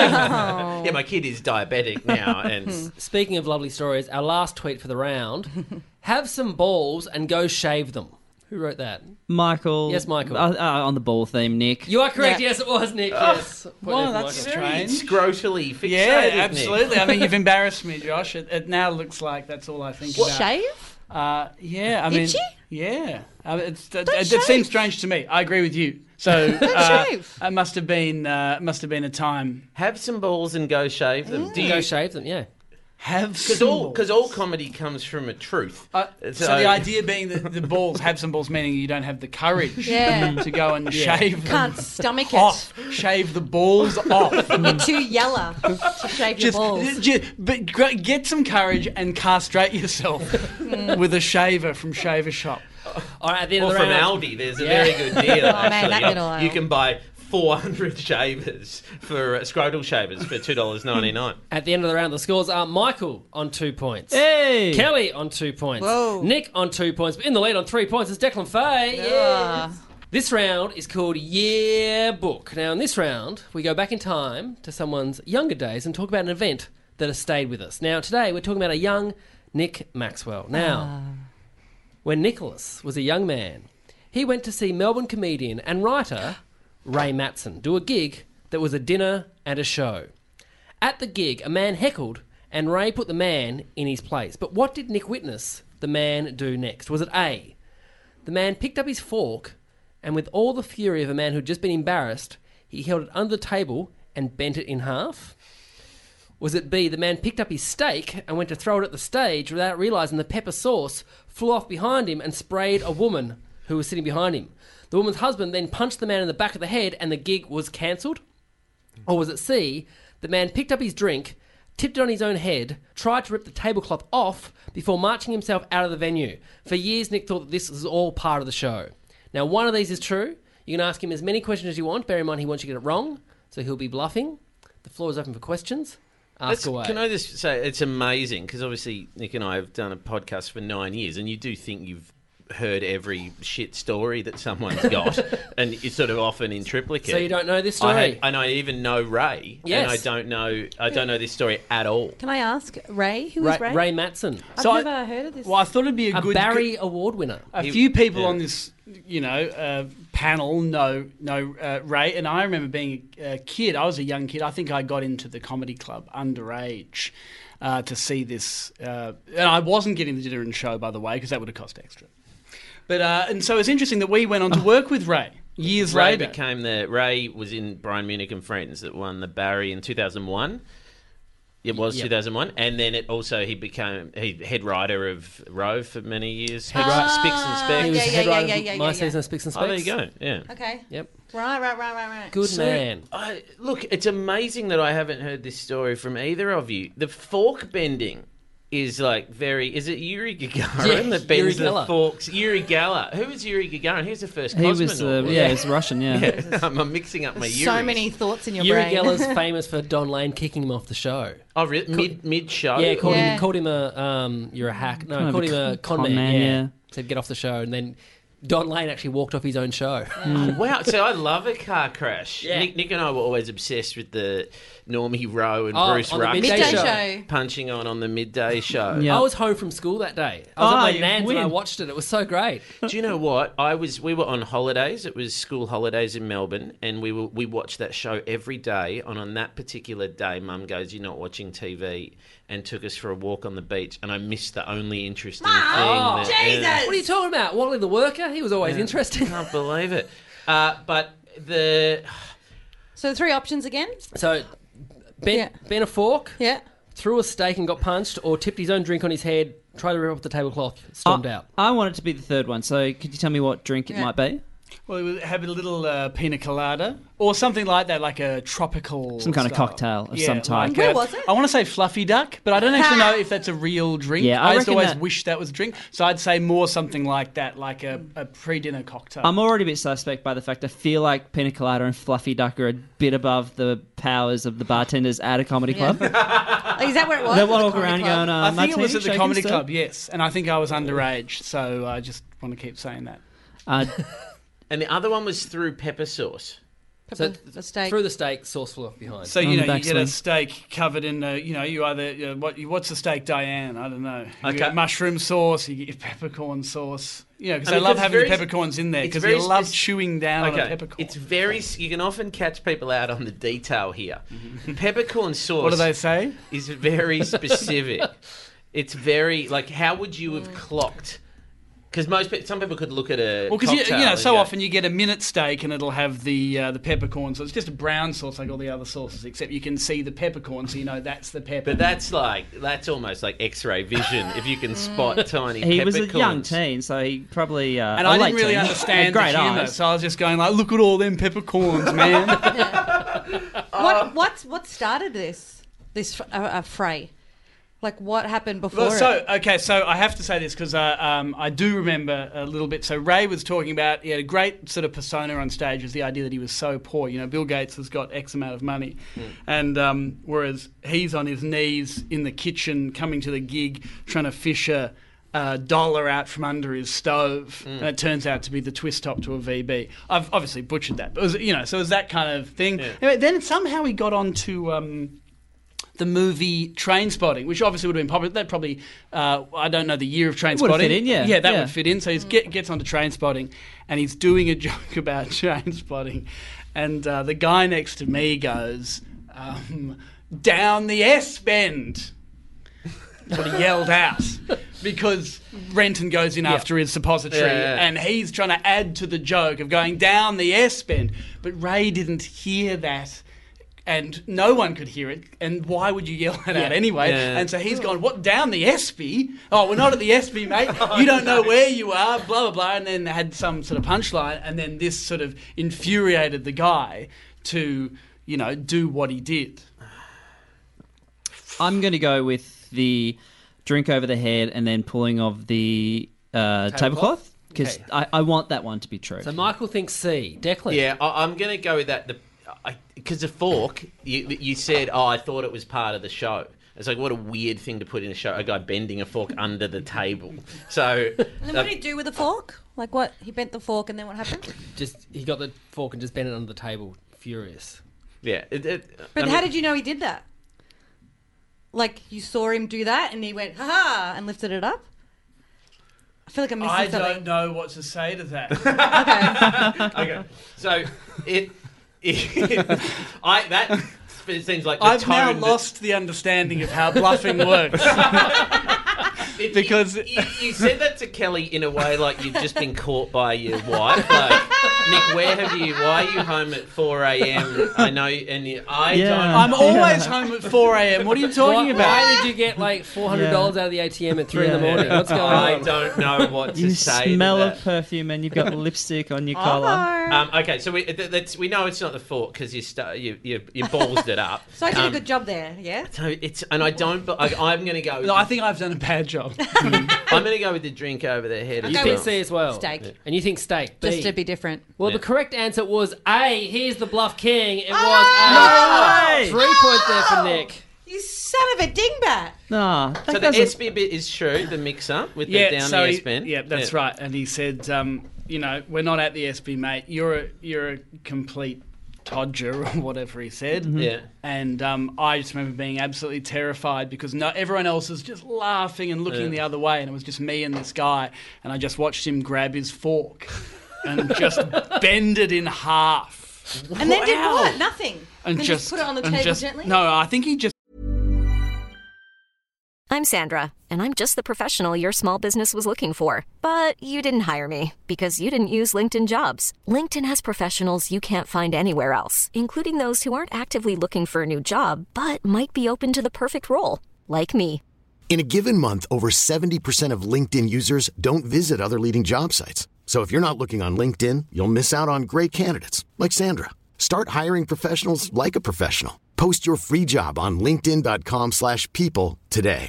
Yeah, my kid is diabetic now. And Speaking of lovely stories, our last tweet for the round: have some balls and go shave them. Who wrote that? Michael. Yes, Michael. On the ball theme, Nick. You are correct. Yeah. Yes, it was Nick. Yes. Well, that's very strange. scrotally fixated. Yeah, Nick. absolutely. I mean, you've embarrassed me, Josh. It now looks like that's all I think about. Shave? Yeah, I mean, Itchy? Yeah, it shave. seems strange to me. I agree with you. So shave. it must have been a time. Have some balls and go shave them. Do Go you? shave them. Yeah. Have Because all comedy comes from a truth. So the idea being that the balls have some balls, meaning you don't have the courage Yeah. to go and shave them Can't stomach it. off, shave the balls off. You're too yellow to shave your balls. But get some courage and castrate yourself with a shaver from Shaver Shop. All right. At the end Or of the from round. Aldi, there's a very good deal. Oh, man, actually. that little aisle. You can buy 400 shavers for scrotal shavers for $2.99. At the end of the round, the scores are Michael on 2 points. Hey! Kelly on 2 points. Whoa. Nick on 2 points. But in the lead on 3 points is Declan Fay. Yeah. This round is called Yeah Book. Now, in this round, we go back in time to someone's younger days and talk about an event that has stayed with us. Now, today, we're talking about a young Nick Maxwell. Now, when Nicholas was a young man, he went to see Melbourne comedian and writer Ray Matson do a gig that was a dinner and a show. At the gig, a man heckled and Ray put the man in his place. But what did Nick witness the man do next? Was it A, the man picked up his fork and with all the fury of a man who'd just been embarrassed, he held it under the table and bent it in half? Was it B, the man picked up his steak and went to throw it at the stage without realising the pepper sauce flew off behind him and sprayed a woman who was sitting behind him? The woman's husband then punched the man in the back of the head and the gig was cancelled? Or was it C, the man picked up his drink, tipped it on his own head, tried to rip the tablecloth off before marching himself out of the venue? For years, Nick thought that this was all part of the show. Now, one of these is true. You can ask him as many questions as you want. Bear in mind, he wants you to get it wrong, so he'll be bluffing. The floor is open for questions. Ask away. Can I just say, it's amazing, because obviously Nick and I have done a podcast for 9 years, and you do think you've heard every shit story that someone's got, and it's sort of often in triplicate. So you don't know this story? And I even know Ray, Yes. and I don't know this story at all. Can I ask Ray? Who is Ray? Ray Matson. I've So never heard of this. Well, I thought it'd be a A good Barry Award winner. A few people on this, panel know Ray, and I remember being a kid. I was a young kid. I think I got into the comedy club underage to see this, and I wasn't getting the dinner and show, by the way, because that would have cost extra. But and so it's interesting that we went on to work with Ray years later. Ray was in Brian Munich and Friends that won the Barry in 2001. It was 2001, and then he became head writer of Rove for many years. Spicks and Specks. He was yeah, head yeah, writer yeah, of yeah, My yeah. Season of Spicks and Specks. Oh, there you go. Yeah. Okay. Yep. Right. Good man. Look, it's amazing that I haven't heard this story from either of you. The fork bending is like is it Yuri Gagarin that bends Yuri the Geller. forks? Yuri Geller. Who was Yuri Gagarin? He was the first He cosmonaut. was, he was Russian, yeah. I'm mixing up my Yuris. So many thoughts in your Yuri brain. Geller's famous for Don Lane kicking him off the show. Oh, really? Mid show? Yeah, called Yeah. him a you're a hack. No, Kind of called a him a con con man, yeah. yeah. Said get off the show, and then Don Lane actually walked off his own show. Wow, so I love a car crash. Yeah. Nick and I were always obsessed with the Normie Rowe and Bruce on the Ruck Midday Midday show. show. punching on the midday show. Yeah. I was home from school that day. I was at my you nan's and I win. watched it. It was so great. Do you know what? We were on holidays. It was school holidays in Melbourne, and we watched that show every day. And on that particular day, Mum goes, "You're not watching TV," and took us for a walk on the beach. And I missed the only interesting thing. Jesus! What are you talking about? Wally the Worker? He was always interesting. Can't believe it. But the So the three options again? So, bent a fork, Yeah. threw a steak and got punched, or tipped his own drink on his head, tried to rip off the tablecloth, stormed out. I want it to be the third one, so could you tell me what drink it might be? Well, it would have a little pina colada or something like that, like a tropical Some kind of style. cocktail of some type. Where was it? I want to say Fluffy Duck, but I don't actually know if that's a real drink. Yeah, I I used to reckon always that- wish that was a drink. So I'd say more something like that, like a pre-dinner cocktail. I'm already a bit suspect by the fact I feel like Pina Colada and Fluffy Duck are a bit above the powers of the bartenders at a comedy club. Is that where it was? They At the walk comedy around club? going, I think it was at the martini, comedy shaken club, still? yes. And I think I was underage, so I just want to keep saying that. And the other one was through pepper sauce. So The steak. through the steak, sauce flew off behind. So, On you the know, you back get a swing. steak covered in, you either, what's the steak, Diane? I don't know. You Okay. get mushroom sauce, you get your peppercorn sauce. You know, because I I mean, love it's having very- the peppercorns in there it's because very you love spec- chewing down on a peppercorn. It's very. You can often catch people out on the detail here. Peppercorn sauce. What do they say? Is very specific. It's very like. How would you have clocked? Because some people could look at a Well, because cocktail and so go, often you get a minute steak and it'll have the peppercorn, so it's just a brown sauce like all the other sauces, except you can see the peppercorn, so you know that's the pepper. But that's almost like X-ray vision if you can spot tiny. He was a peppercorns. young teen, so he probably. and a I late didn't really teen. understand Had the great humour, eyes. so I was just going like, "Look at all them peppercorns, man!" What started this fray? Like, what happened before? Well, so I have to say this because I do remember a little bit. So Ray was talking about he had a great sort of persona on stage, was the idea that he was so poor. You know, Bill Gates has got X amount of money, and whereas he's on his knees in the kitchen coming to the gig trying to fish a dollar out from under his stove, and it turns out to be the twist top to a VB. I've obviously butchered that, but it was, so it was that kind of thing. Anyway, then somehow he got on to the movie Trainspotting, which obviously would have been popular. That probably, I don't know the year of Trainspotting. Would have fit in, yeah. Yeah, that Yeah. would fit in. So he gets onto Trainspotting, and he's doing a joke about Trainspotting, and the guy next to me goes, "Down the S-bend." That's what he yelled out. Because Renton goes in after his suppository, and he's trying to add to the joke of going down the S-bend. But Ray didn't hear that. And no one could hear it. And why would you yell that out anyway? Yeah. And so he's gone, "What, down the SB? Oh, we're not at the SB, mate. You don't know where you are, blah, blah, blah." And then had some sort of punchline. And then this sort of infuriated the guy to, do what he did. I'm going to go with the drink over the head and then pulling of the tablecloth because Okay. I want that one to be true. So Michael thinks C. Declan. Yeah, I'm going to go with that. Because the fork, you said, I thought it was part of the show. It's like, what a weird thing to put in a show, a guy bending a fork under the table. So, And then what did he do with the fork? Like what? He bent the fork and then what happened? He got the fork and just bent it under the table, furious. yeah. But how did you know he did that? Like, you saw him do that and he went, ha-ha, and lifted it up? I feel like I'm missing I something. don't know what to say to that. Okay. So, that seems like the I've tone now that- lost the understanding of how bluffing works. Because you said that to Kelly in a way like you've just been caught by your wife. Like, Nick, why are you home at 4 a.m? I know, and I'm always home at 4 a.m. What are you talking about? Why did you get like $400 out of the ATM at 3 in the morning? What's going I on? don't know what to you say. smell to of that. perfume and you've got lipstick on your collar. Okay, so we know it's not the fork because you ballsed it up. So I did a good job there, yeah? So I'm going to go. No, I think I've done a bad job. I'm going to go with the drink over their head. I'll You as go think well. C as well. Steak. And you think steak. B. Just to be different. Well, Yeah. the correct answer was A. Here's the bluff king. It was Oh! A. 3 points there for Nick. You son of a dingbat. Nah, So the SB bit is true, the mix-up with the down the S-bend. Yeah, that's right. And he said, we're not at the SB, mate. You're a complete todger or whatever he said. Yeah. And I just remember being absolutely terrified because everyone else was just laughing and looking the other way, and it was just me and this guy, and I just watched him grab his fork and just bend it in half. And then did what? Nothing. And then just put it on the and table gently? No, I think he just I'm Sandra, and I'm just the professional your small business was looking for. But you didn't hire me because you didn't use LinkedIn Jobs. LinkedIn has professionals you can't find anywhere else, including those who aren't actively looking for a new job, but might be open to the perfect role, like me. In a given month, over 70% of LinkedIn users don't visit other leading job sites. So if you're not looking on LinkedIn, you'll miss out on great candidates like Sandra. Start hiring professionals like a professional. Post your free job on linkedin.com/people today.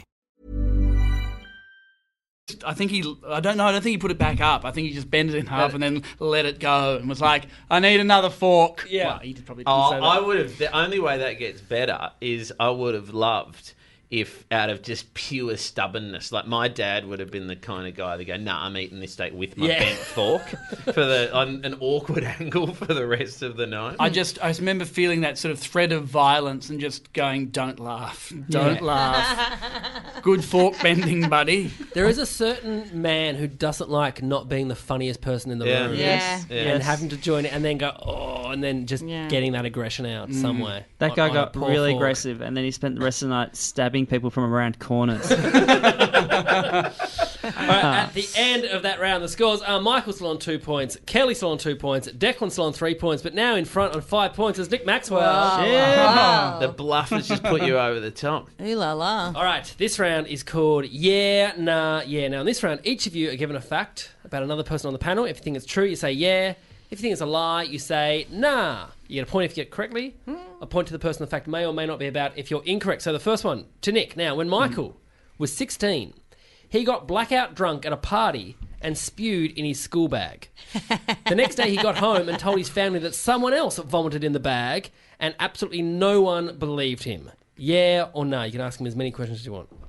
I don't think he put it back up. I think he just bent it in half and then let it go and was like, I need another fork. Yeah. Well, he probably didn't say that. I would have. The only way that gets better is I would have loved if out of just pure stubbornness, like my dad would have been the kind of guy that go, nah, I'm eating this steak with my bent fork on an awkward angle for the rest of the night. I remember feeling that sort of thread of violence and just going, don't laugh. Don't laugh. Good fork bending, buddy. There is a certain man who doesn't like not being the funniest person in the room. Yeah. And having to join it and then go, and then just getting that aggression out some way. That guy got really fork. aggressive, and then he spent the rest of the night stabbing people from around corners. All right, at the end of that round, the scores are Michael still on 2 points, Kelly still on 2 points, Declan still on 3 points, but now in front on 5 points is Nick Maxwell. Wow. The bluff has just put you over the top. Ooh la la. All right, this round is called Yeah, Nah, Yeah. Now, in this round, each of you are given a fact about another person on the panel. If you think it's true, you say yeah. If you think it's a lie, you say nah. You get a point if you get it correctly. A point to the person the fact may or may not be about if you're incorrect. So the first one, to Nick. Now, when Michael was 16, he got blackout drunk at a party and spewed in his school bag. The next day he got home and told his family that someone else vomited in the bag and absolutely no one believed him. Yeah or no? You can ask him as many questions as you want.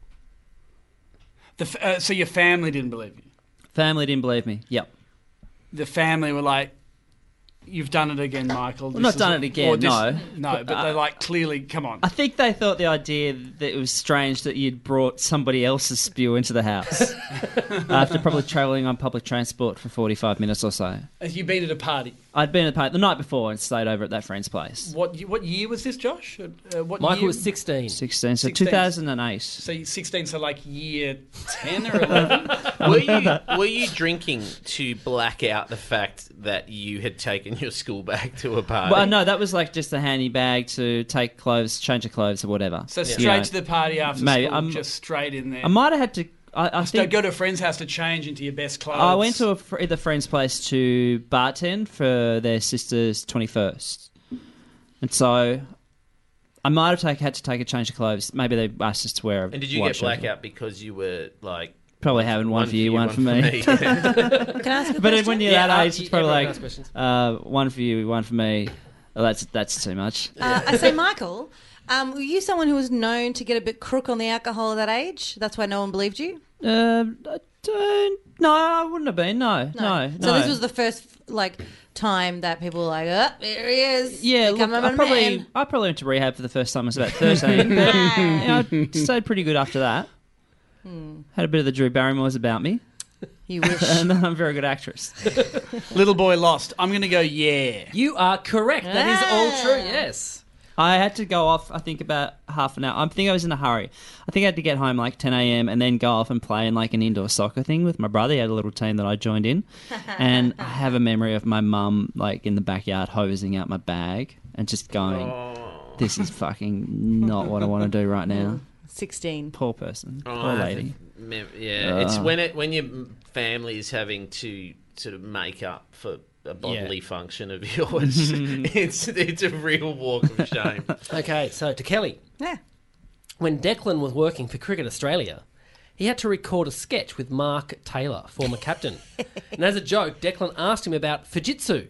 So your family didn't believe you? Family didn't believe me. Yep. The family were like, you've done it again, Michael. Well, not done it again, no. No, but they're like, clearly, come on. I think they thought the idea that it was strange that you'd brought somebody else's spew into the house after probably travelling on public transport for 45 minutes or so. Have you been at a party? I'd been at a party the night before and stayed over at that friend's place. What year was this, Josh? Michael was 16. 16, so 16. 2008. So you're 16, so like year 10 or 11? Were you drinking to black out the fact that you had taken your school bag to a party? Well, no, that was like just a handy bag to take clothes, change of clothes or whatever. So straight to the party after maybe, school, just straight in there. I might have had to... I think, go to a friend's house to change into your best clothes. I went to the friend's place to bartend for their sister's 21st. And so I might have had to take a change of clothes. Maybe they asked us to wear a And did you get blackout because you were like... Probably having one for you, one for me. Can I ask a But question? when you're that age, it's probably like questions. one for you, one for me. Well, that's too much. I say, Michael, were you someone who was known to get a bit crook on the alcohol at that age? That's why no one believed you? I wouldn't have been. No. So this was the first time that people were like, oh, there he is. Yeah, look, Become a I probably went to rehab for the first time I was about 13. But, I stayed pretty good after that. Had a bit of the Drew Barrymores about me. You wish. And I'm a very good actress. Little boy lost. I'm going to go yeah. You are correct. That is all true, yes. I had to go off, I think, about half an hour. I think I was in a hurry. I think I had to get home like 10 a.m. and then go off and play in like an indoor soccer thing with my brother. He had a little team that I joined in. And I have a memory of my mum like in the backyard hosing out my bag and just going, this is fucking not what I want to do right now. 16. Poor person. Poor lady. Yeah, it's when your family is having to sort of make up for a bodily function of yours. It's a real walk of shame. Okay, so to Kelly. Yeah. When Declan was working for Cricket Australia, he had to record a sketch with Mark Taylor, former captain. And as a joke, Declan asked him about Fujitsu.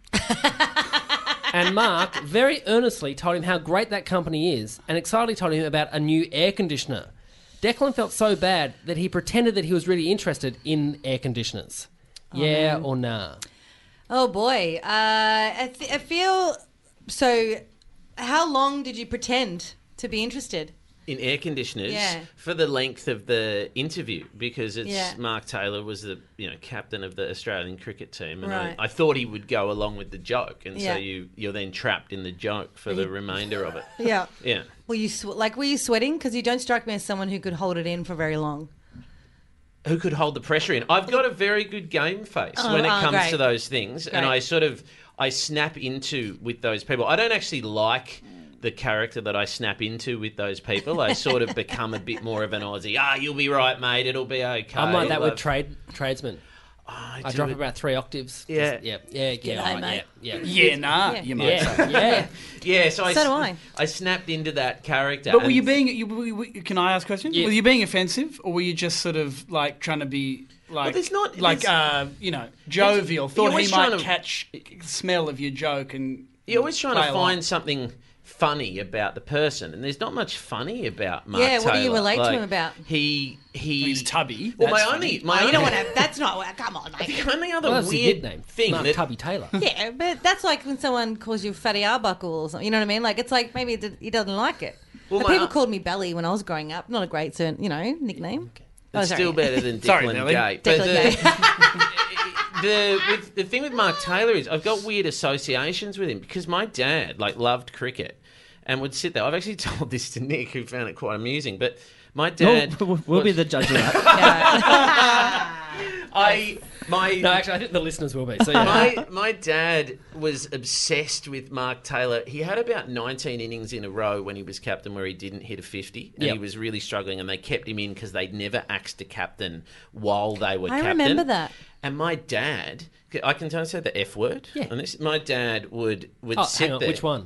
And Mark very earnestly told him how great that company is and excitedly told him about a new air conditioner. Declan felt so bad that he pretended that he was really interested in air conditioners. Yeah or nah? Oh, boy. I feel... So, how long did you pretend to be interested? In air conditioners? Yeah. For the length of the interview, because Mark Taylor was the captain of the Australian cricket team, and right. I thought he would go along with the joke, and so you're then trapped in the joke for the remainder of it. Yeah. Yeah. Were you sweating? Because you don't strike me as someone who could hold it in for very long. Who could hold the pressure in? I've got a very good game face when it comes to those things, and I snap into with those people. I don't actually like the character that I snap into with those people. I sort of become a bit more of an Aussie. You'll be right, mate. It'll be okay. I'm like that with tradesmen. I drop about 3 octaves. Yeah. Yeah. You might say. Yeah, so do I. I snapped into that character. But were you being? Can I ask a question? Yeah. Were you being offensive, or were you just sort of like trying to be like, there's not- jovial? you're Thought he always might trying to- catch smell of your joke, and You're always trying play to along. find something funny about the person, and there's not much funny about Mark Yeah, what do you Taylor. relate to him about? he's tubby. Well, That's my funny. only, my You only, don't want to. That's not. Come on, mate. the only other Well, that's a weird nickname. thing Mark that Tubby Taylor. Yeah, but that's like when someone calls you Fatty Arbuckle or something. You know what I mean? Like it's like maybe he doesn't like it. Well, But my- people called me Belly when I was growing up. Not a great, nickname. Oh, it's sorry. still better than Sorry, Declan Nelly. Gate. Declan The thing with Mark Taylor is I've got weird associations with him because my dad loved cricket and would sit there. I've actually told this to Nick, who found it quite amusing. But my dad, We'll be the judge of that. No, actually, I think the listeners will be. So yeah. My dad was obsessed with Mark Taylor. He had about 19 innings in a row when he was captain where he didn't hit a 50, and Yep. he was really struggling, and they kept him in because they'd never axed a captain while they were I captain. remember that. And my dad, I can tell you say the F word. Yeah. On this, my dad would Oh, sit hang on. there. Which one?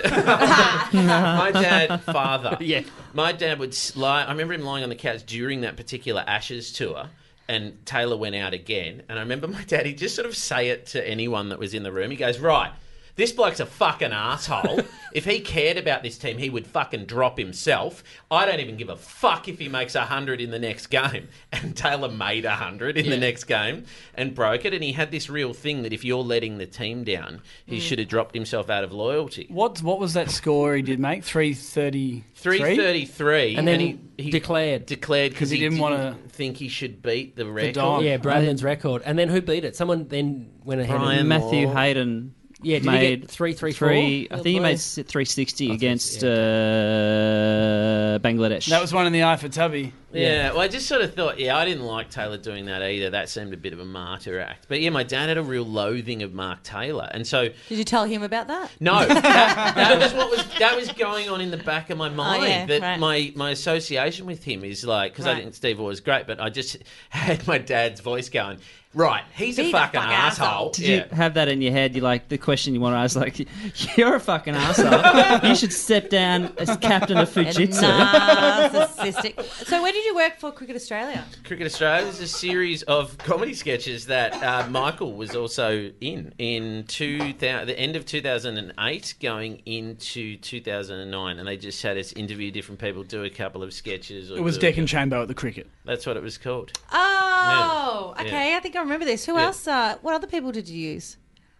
My dad, father. Yeah. My dad would lie. I remember him lying on the couch during that particular Ashes tour, and Taylor went out again. And I remember my dad, he'd just sort of say it to anyone that was in the room. He goes, right, this bloke's a fucking asshole. If he cared about this team, he would fucking drop himself. I don't even give a fuck if he makes 100 in the next game. And Taylor made 100 in the next game and broke it. And he had this real thing that if you're letting the team down, he should have dropped himself out of loyalty. What was that score he did make? 333. 333, And then he declared because he didn't wanna think he should beat the record. Dom. Yeah, Bradman's record. And then who beat it? Someone then went ahead Brian and... Matthew Moore. Hayden. Yeah, did he made get 334? I think he made 360 against Bangladesh. That was one in the eye for Tubby. Yeah, well, I just sort of thought, I didn't like Taylor doing that either. That seemed a bit of a martyr act. But yeah, my dad had a real loathing of Mark Taylor, and so Did you tell him about that? no, that was going on in the back of my mind. yeah, that right. my association with him is like because I Right. think Steve was great, but I just had my dad's voice going. Right, he's a Be the fucking fucking asshole. asshole. Did you have that in your head? You like the question you want to ask? Like, you're a fucking asshole. You should step down as captain of Fujitsu. Narcissistic. So where did you work for Cricket Australia? Cricket Australia is a series of comedy sketches that Michael was also in the end of 2008 going into 2009, and they just had us interview different people, do a couple of sketches. It was Deccan Chamber at the cricket. That's what it was called. Oh, Yeah. okay. I think I remember this. Who Yeah. else? What other people did you use?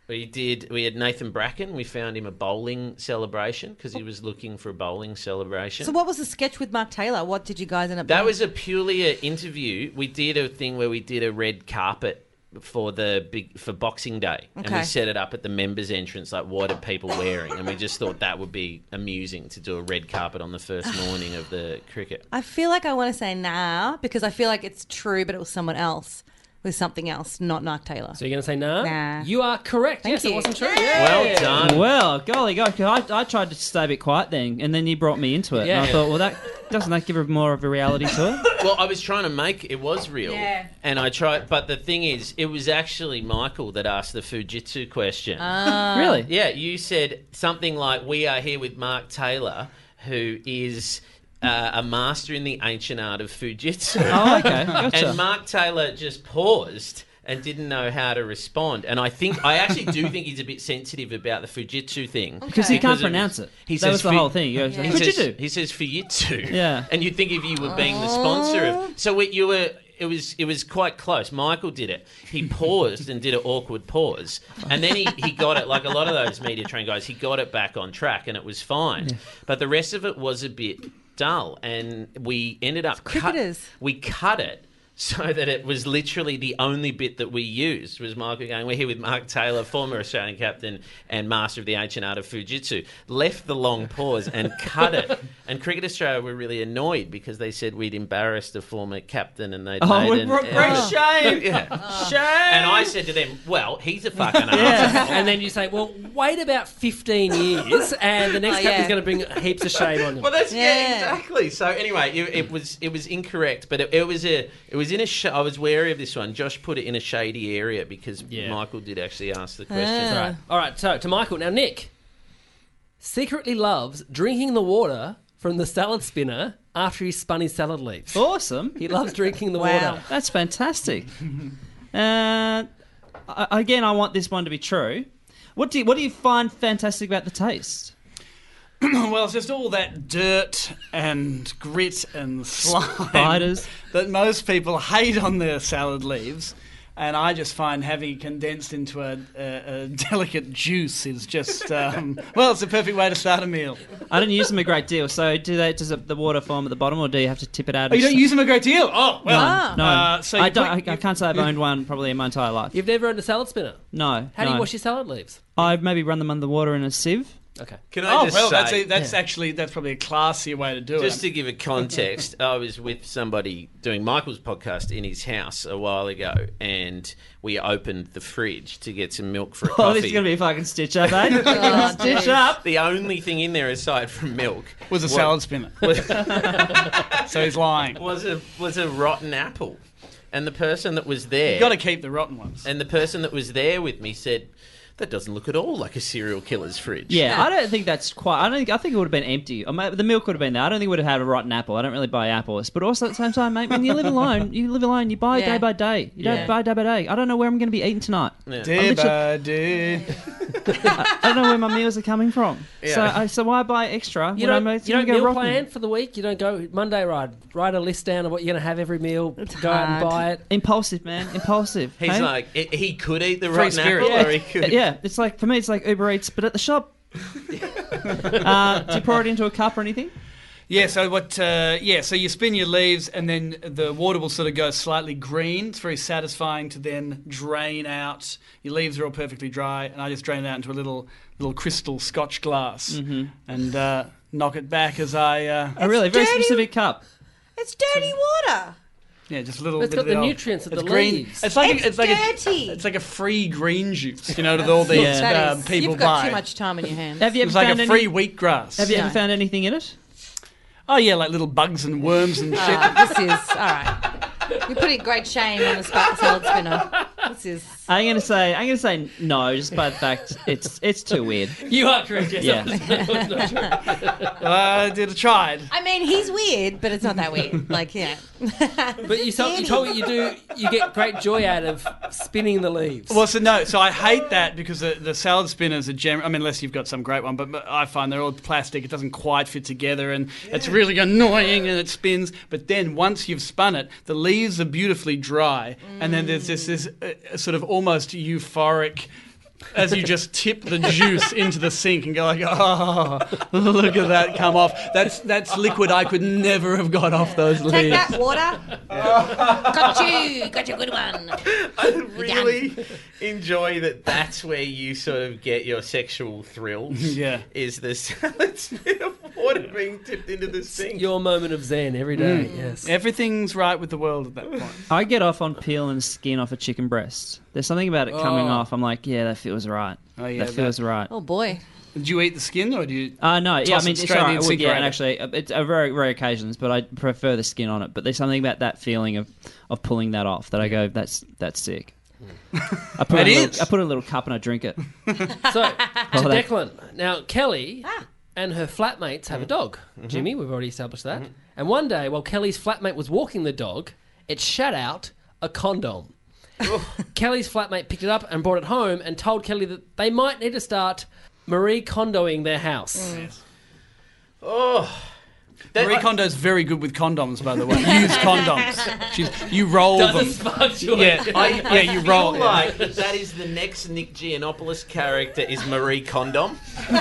We had Nathan Bracken. We found him a bowling celebration because he was looking for a bowling celebration. So what was the sketch with Mark Taylor? What did you guys end up That doing? was a purely an interview. We did a thing where we did a red carpet for Boxing Day, and we Okay. set it up at the members' entrance. Like, what are people wearing? And we just thought that would be amusing to do a red carpet on the first morning of the cricket. I feel like I want to say nah because I feel like it's true, but it was someone else with something else, not Mark Taylor. So you're going to say no? Nah. You are correct. Thank yes, you. it wasn't true. Well done. Well, golly, I tried to stay a bit quiet then, and then you brought me into it. Yeah. And I thought, well, doesn't that give her more of a reality to it? Well, I was trying to make it was real, Yeah. and I tried. But the thing is, it was actually Michael that asked the Fujitsu question. Really? Yeah, you said something like, "We are here with Mark Taylor, who is a master in the ancient art of Fujitsu." Oh, okay. Gotcha. And Mark Taylor just paused and didn't know how to respond. And I actually do think he's a bit sensitive about the Fujitsu thing. Because he can't of- pronounce it. He That says was the whole thing. He goes, He Fujitsu. says Fujitsu. Yeah. And you'd think if you were being the sponsor of... So it was quite close. Michael did it. He paused and did an awkward pause. And then he got it, like a lot of those media trained guys, he got it back on track and it was fine. Yeah. But the rest of it was a bit dull. And we ended up... We cut it so that it was literally the only bit that we used was Michael going, "We're here with Mark Taylor, former Australian captain and master of the ancient art of Fujitsu." Left the long pause and cut it. And Cricket Australia were really annoyed because they said we'd embarrassed a former captain and they'd made great shame. Yeah. Shame. And I said to them, "Well, he's a fucking arsehole." And then you say, well, wait about 15 years and the next captain's going to bring heaps of shame on him. Well, that's exactly. So anyway, it was incorrect, but it was was in I was wary of this one. Josh put it in a shady area because Michael did actually ask the question. All right, so to Michael. Now, Nick secretly loves drinking the water from the salad spinner after he's spun his salad leaves. Awesome. He loves drinking the water. That's fantastic. Again, I want this one to be true. What do you find fantastic about the taste? Well, it's just all that dirt and grit and slime Spiders. that most people hate on their salad leaves. And I just find having it condensed into a delicate juice is just, it's a perfect way to start a meal. I don't use them a great deal. So does the water form at the bottom, or do you have to tip it out? Oh, you don't use them a great deal? Oh, well. No. So I can't say I've owned one probably in my entire life. You've never owned a salad spinner? No. How do you wash your salad leaves? I maybe run them under water in a sieve. Okay. Can I just say... that's probably a classier way to do it. Just to give a context, I was with somebody doing Michael's podcast in his house a while ago, and we opened the fridge to get some milk for a coffee. Oh, this is going to be a fucking stitch up, eh? Stitch up. The only thing in there aside from milk... was a salad spinner. So he's lying. Was a rotten apple. And the person that was there... You've got to keep the rotten ones. And the person that was there with me said... That doesn't look at all like a serial killer's fridge. Yeah, I don't think that's quite... I think it would have been empty. The milk would have been there. I don't think it would have had a rotten apple. I don't really buy apples. But also at the same time, mate, when you live alone, you buy day by day. You don't buy day by day. I don't know where I'm going to be eating tonight. Yeah. Day by day. I don't know where my meals are coming from. Yeah. So why buy extra? You don't meal plan for the week? You don't go Monday, write a list down of what you're going to have every meal, go out and buy it? Impulsive, man. Impulsive. He's like, he could eat the rotten apple or he could... Yeah, it's like, for me, it's like Uber Eats, but at the shop. Do you pour it into a cup or anything? Yeah, so so you spin your leaves and then the water will sort of go slightly green. It's very satisfying to then drain out. Your leaves are all perfectly dry, and I just drain it out into a little crystal Scotch glass and knock it back as I... very specific cup. It's dirty water. Yeah, just a little. It's got the nutrients of the leaves. It's like dirty. It's like a free green juice, with all these people You've got buy. too much time in your hands. It's like a free wheatgrass. Have you ever found anything in it? Oh yeah, like little bugs and worms and shit. This is all right. You're putting great shame on the salad spinner. This is. I'm gonna say no, just by the fact it's too weird. You are correct. Yes. Yeah. I tried. I mean, he's weird, but it's not that weird. Like, yeah. But you told me you get great joy out of spinning the leaves. Well, so I hate that because the salad spinners are unless you've got some great one, but I find they're all plastic. It doesn't quite fit together, and it's really annoying, and it spins. But then once you've spun it, the leaves are beautifully dry, and then there's this sort of almost euphoric as you just tip the juice into the sink and go like, oh, look at that come off. That's liquid I could never have got off those leaves. Take that, water. Got you, good one. I really enjoy that. That's where you sort of get your sexual thrills. Yeah, is the salad spin of water being tipped into the sink. Your moment of zen every day. Yes, everything's right with the world at that point. I get off on peeling skin off a chicken breast. There's something about it coming off. I'm like, yeah, that feels right. Oh yeah, that feels right. Oh boy. Did you eat the skin or do you? No, yeah, I mean, straight in the and actually, it's a very rare occasions, but I prefer the skin on it. But there's something about that feeling of pulling that off that I go, that's sick. I put a little cup and I drink it. So to Declan, now Kelly and her flatmates have a dog. Jimmy, we've already established that. And one day, while Kelly's flatmate was walking the dog, it shat out a condom. Kelly's flatmate picked it up and brought it home and told Kelly that they might need to start Marie Kondoing their house. Marie Kondo's very good with condoms, by the way. Use condoms. You roll them. Spark joy. You roll. Like that is the next Nick Giannopoulos character is Marie Condom.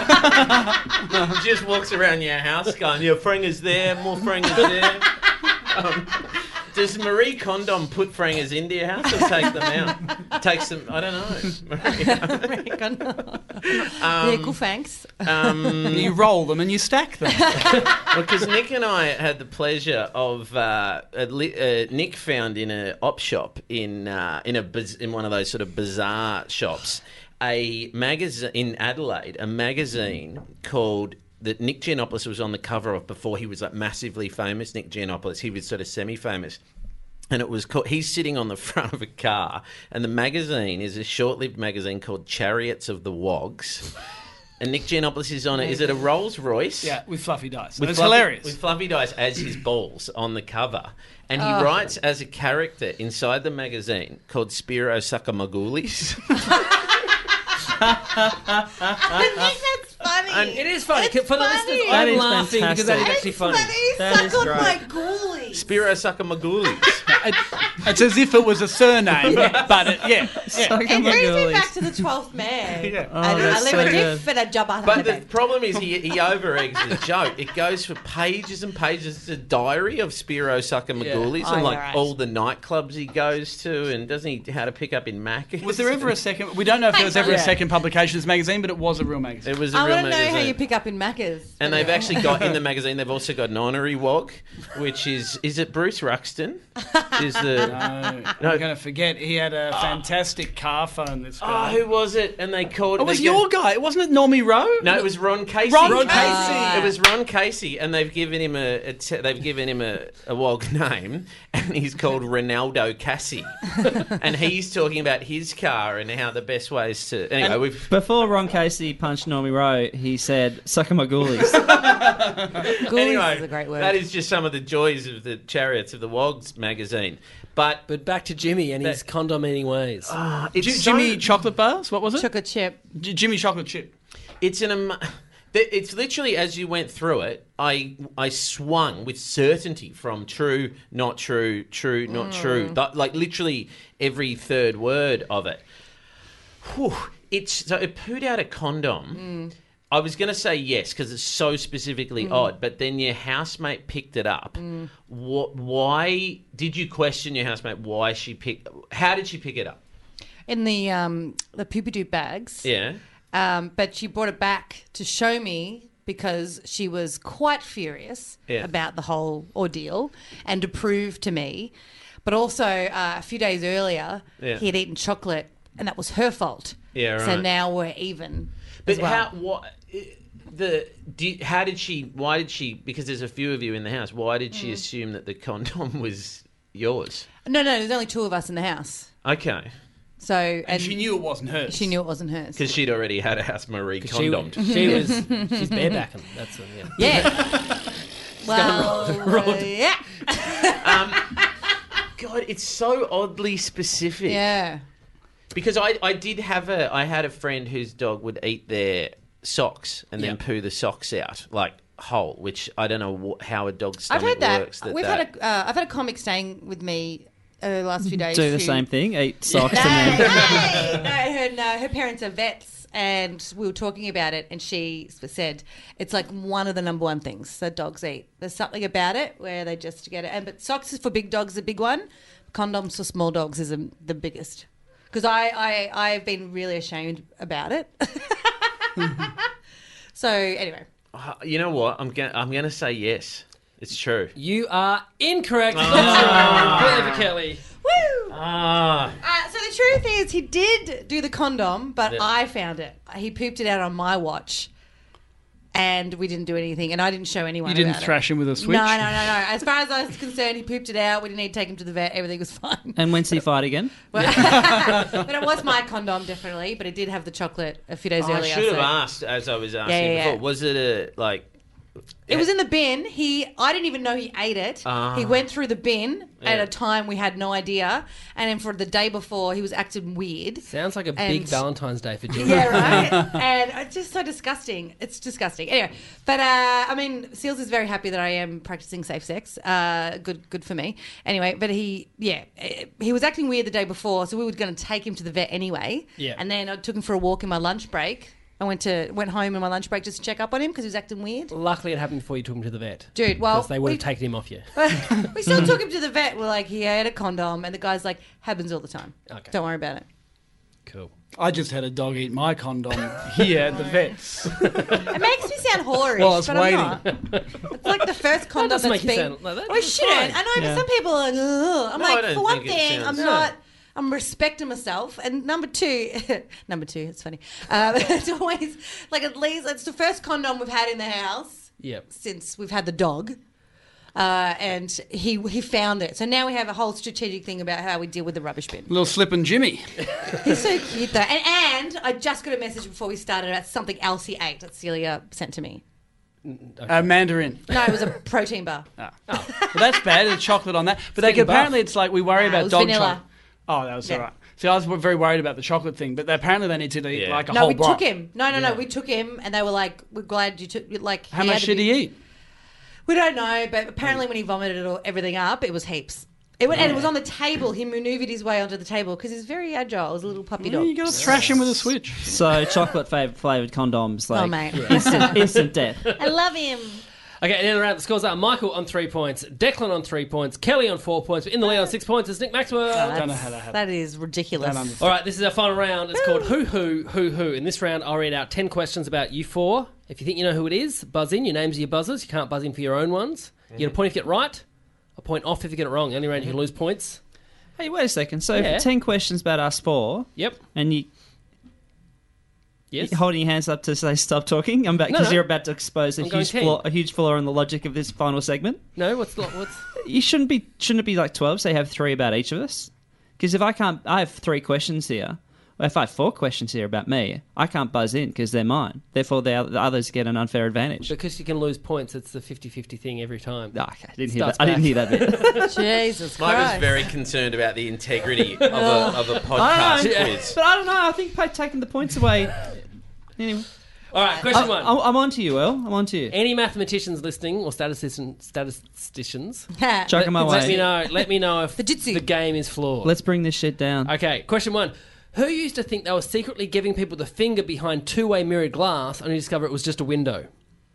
Just walks around your house going, your frangers there, more frangers there. Does Marie Condom put frangers into your house or take them out? Takes them, I don't know. Marie Condom. Yeah, cool, thanks. You roll them and you stack them. Because Nick and I had the pleasure of Nick found in an op shop in one of those sort of bizarre shops a magazine in Adelaide, a magazine called. That Nick Giannopoulos was on the cover of before he was like massively famous. Nick Giannopoulos, he was sort of semi-famous. And it was called, he's sitting on the front of a car, and the magazine is a short-lived magazine called Chariots of the Wogs. And Nick Giannopoulos is on it. Is it a Rolls Royce? Yeah, with fluffy dice. It's hilarious. With fluffy dice as his balls on the cover. And he writes as a character inside the magazine called Spiro Sakamagoulis. I think that's funny. And it is funny. It's For the funny. listeners, That I'm is laughing because that is fantastic. actually funny. That is Suck on great. my ghoulies. Spiro Sakamagoulis. It's as if it was a surname, but It brings me back to the 12th man. Yeah. I that's live so a good. different job. But the problem is he over-eggs the joke. It goes for pages and pages. It's a diary of Spiro Sakamagoulis Yeah. and Oh, like right. all the nightclubs he goes to, and doesn't he how to pick up in Mac? Was there ever a second? We don't know if there was ever a second publication of this magazine, but it was a real magazine. It was a I real want to know magazine. how you pick up in Macca's. And they've actually got in the magazine. They've also got an honorary wog, which is it Bruce Ruxton? Is the I'm going to forget. He had a fantastic car phone. This guy. who was it? And they called. It was they your guy. It wasn't it Normie Rowe? No, it was Ron Casey. Ron Casey. It was Ron Casey, and they've given him a wog name, and he's called Ronaldo Cassie, and he's talking about his car and how the best way is to. Anyway, we've. Before Ron Casey punched Normie Rowe, he said, "Suck on my ghoulies." Ghoulies Anyway, is a great word. that is just some of the joys of the Chariots of the Wogs magazine. But But back to Jimmy and his condom-eating ways. it's Jimmy chocolate bars. What was it? Chocolate chip. Jimmy chocolate chip. It's it's literally as you went through it, I swung with certainty from true, not true, true, not true. Like literally every third word of it. Whew. So it pooed out a condom. I was going to say yes because it's so specifically odd, but then your housemate picked it up. Why did you question your housemate? How did she pick it up? In the poopy-doo bags. Yeah. But she brought it back to show me because she was quite furious about the whole ordeal and to prove to me. But also, a few days earlier, he had eaten chocolate and that was her fault. Yeah, right. So now we're even. But as well. how did she? Why did she? Because there's a few of you in the house. Why did she assume that the condom was yours? No, there's only two of us in the house. Okay, So and She knew it wasn't hers. she knew it wasn't hers. because she'd already had a house Marie condomed. She's barebacking. That's Yeah. Well, yeah. God, it's so oddly specific. Yeah. Because I had a friend whose dog would eat their socks and then poo the socks out like whole, which I don't know how a dog's I've stomach heard that. works. I've had a comic staying with me the last few days. Do the who- same thing, eat socks No, and then... her parents are vets, and we were talking about it, and she said it's like one of the number one things that dogs eat. There's something about it where they just get it, but socks is for big dogs, the big one. Condoms for small dogs is the biggest. Because I've been really ashamed about it. So anyway, You know what? I'm gonna say yes. It's true. You are incorrect. Completely for Kelly. woo! Ah. So the truth is, he did do the condom, but I found it. He pooped it out on my watch, and we didn't do anything, and I didn't show anyone. You didn't about thrash it. him with a switch? No. As far as I was concerned, he pooped it out. We didn't need to take him to the vet. Everything was fine. And when's he fight again? But it was my condom, definitely. But it did have the chocolate a few days I earlier. should have so- asked as I was asking Yeah. before. Was it It was in the bin. I didn't even know he ate it. He went through the bin at a time we had no idea, and then for the day before, he was acting weird. Sounds like a big Valentine's Day for Jimmy. Yeah, right. And it's just so disgusting. It's disgusting. Anyway, but I mean, Seals is very happy that I am practicing safe sex. Good for me. Anyway, but he was acting weird the day before, so we were going to take him to the vet anyway. Yeah. And then I took him for a walk in my lunch break. I went home in my lunch break just to check up on him because he was acting weird. Luckily, it happened before you took him to the vet. Dude, well, Because they would have taken him off you. we still took him to the vet. We're like, he had a condom, and the guy's like, happens all the time. Okay. Don't worry about it. Cool. I just had a dog eat my condom here at the vet's. It makes me sound whorish, Well, I was but waiting. I'm not. It's like the first condom doesn't that's make you been. sound like that. Oh, it It's shouldn't. fine. I know, Yeah. but some people are like, ugh. I'm No, I like, don't for one think it thing, sounds- I'm respecting myself, and number two, it's funny. It's always like at least it's the first condom we've had in the house Yep. since we've had the dog. and he found it. So now we have a whole strategic thing about how we deal with the rubbish bin. Little Slippin' Jimmy. He's so cute though. And I just got a message before we started about something else he ate that Celia sent to me. Mandarin. No, it was a protein bar. Well, that's bad. There's chocolate on that. But apparently it's like we worry about dog vanilla. chocolate. Oh, that was all right. See, I was very worried about the chocolate thing, but apparently they need to eat like a no, whole we block. took him. No, we took him, and they were like, "We're glad you took." Like, How much did he eat? We don't know, but apparently when he vomited everything up, it was heaps. And it was on the table. He manoeuvred his way onto the table because he's very agile. He was a little puppy dog. You got to thrash him with a switch. So chocolate flavoured condoms, like mate. instant death. I love him. Okay, and then around the scores are Michael on 3 points, Declan on 3 points, Kelly on 4 points. In the lead on 6 points is Nick Maxwell. I don't know how that happened. That is ridiculous. All right, this is our final round. It's called Who. In this round, I'll read out 10 questions about you four. If you think you know who it is, buzz in. Your names are your buzzers. You can't buzz in for your own ones. You get a point if you get it right, a point off if you get it wrong. The only round you can lose points. Hey, wait a second. So 10 questions about us four. Yep. And you... Yes. You're holding your hands up to say stop talking. I'm back because you're about to expose a huge flaw in the logic of this final segment. No, what's you shouldn't it be like 12? So you have 3 about each of us. Because if I have 3 questions here. Well, if I have 4 questions here about me, I can't buzz in because they're mine. Therefore, the others get an unfair advantage. Because you can lose points. It's the 50-50 thing every time. Oh, okay. I didn't hear that bit. Jesus Christ. Mike was very concerned about the integrity of a podcast quiz. But I don't know. I think by taking the points away... Anyway. All right, question one. I'm on to you, Earl. I'm on to you. Any mathematicians listening or statisticians, chuck them my way. Let me know if the game is flawed. Let's bring this shit down. Okay, question 1. Who used to think they were secretly giving people the finger behind two-way mirrored glass only to discover it was just a window?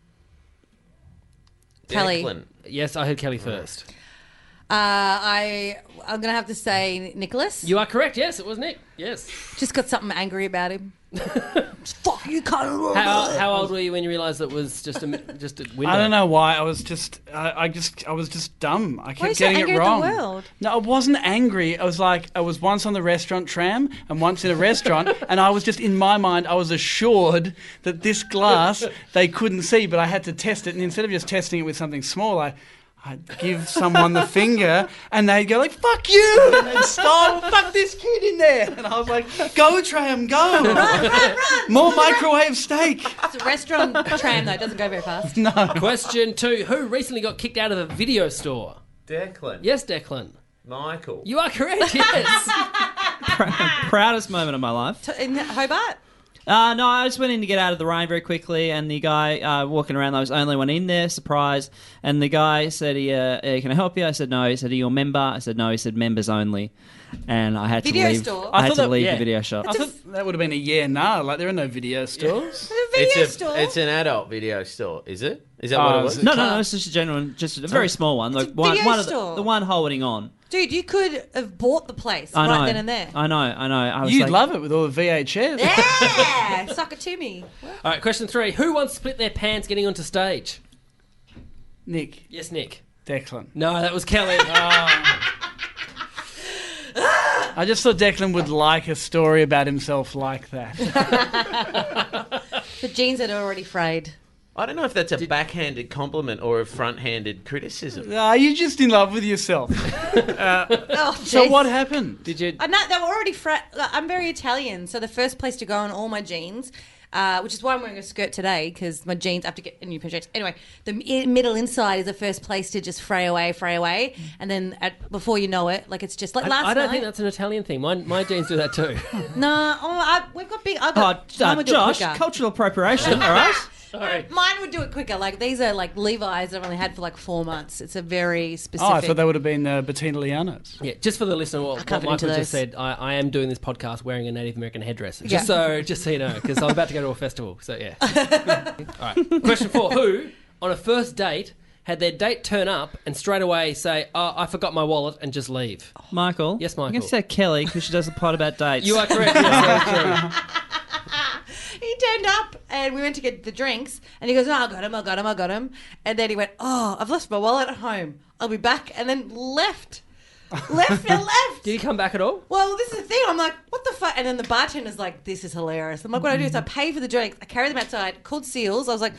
Kelly. Declan. Yes, I heard Kelly first. I'm going to have to say Nicholas. You are correct, yes, it was Nick. Yes. Just got something angry about him. Fuck you, can't. How old were you when you realised it was just a window? I don't know why. I was just dumb. I kept getting it wrong. At the world? No, I wasn't angry. I was once on the restaurant tram and once in a restaurant, and I was just in my mind. I was assured that this glass they couldn't see, but I had to test it, and instead of just testing it with something small, I'd give someone the finger and they'd go like, fuck you! And they'd stop, fuck this kid in there. And I was like, go tram, go! Run! More microwave steak. It's a restaurant tram though, it doesn't go very fast. No. Question 2. Who recently got kicked out of a video store? Declan. Yes, Declan. Michael. You are correct, yes. Proudest moment of my life. In Hobart? No, I just went in to get out of the rain very quickly, and the guy walking around, I was the only one in there, surprise. And the guy said, can I help you? I said, no. He said, are you a member? I said, no. He said, members only. And I had to leave. Store? I had to leave the video shop. I thought that would have been a like there are no video stores. It's an adult video store, is it? Is that what it was? No, it's just a general, just a very small one. Like one of the one holding on. Dude, you could have bought the place right then and there. I know. You'd love it with all the VHS. Yeah! Suck it to me. All right, question 3. Who once split their pants getting onto stage? Nick. Yes, Nick. Declan. No, that was Kelly. I just thought Declan would like a story about himself like that. The jeans had already frayed. I don't know if that's a backhanded compliment or a front-handed criticism. You're just in love with yourself. So what happened? Did you? No, they were already I'm very Italian, so the first place to go on all my jeans, which is why I'm wearing a skirt today, because my jeans, I have to get a new pair of jeans. Anyway, the middle inside is the first place to just fray away, and then before you know it, like it's just like last night. I don't think that's an Italian thing. My jeans do that too. We've got big. Josh, cultural appropriation, all right? Sorry. Mine would do it quicker. Like these are like Levi's I've only had for like 4 months. It's a very specific. Oh, I thought they would have been Bettina Lianos. Yeah, just for the listener, what Michael just said, I am doing this podcast wearing a Native American headdress. Just so you know, because I'm about to go to a festival. So yeah. All right. Question 4. Who, on a first date, had their date turn up and straight away say, "Oh, I forgot my wallet," and just leave? Michael. Yes, Michael. I'm going to say Kelly because she does a pod about dates. You are correct. Yes, that is true. He turned up and we went to get the drinks and he goes, I got him. And then he went, I've left my wallet at home. I'll be back. And then left. Left. Did he come back at all? Well, this is the thing. I'm like, what the fuck? And then the bartender's like, this is hilarious. I'm like, what do I do? So I pay for the drinks. I carry them outside, called Seals. I was like,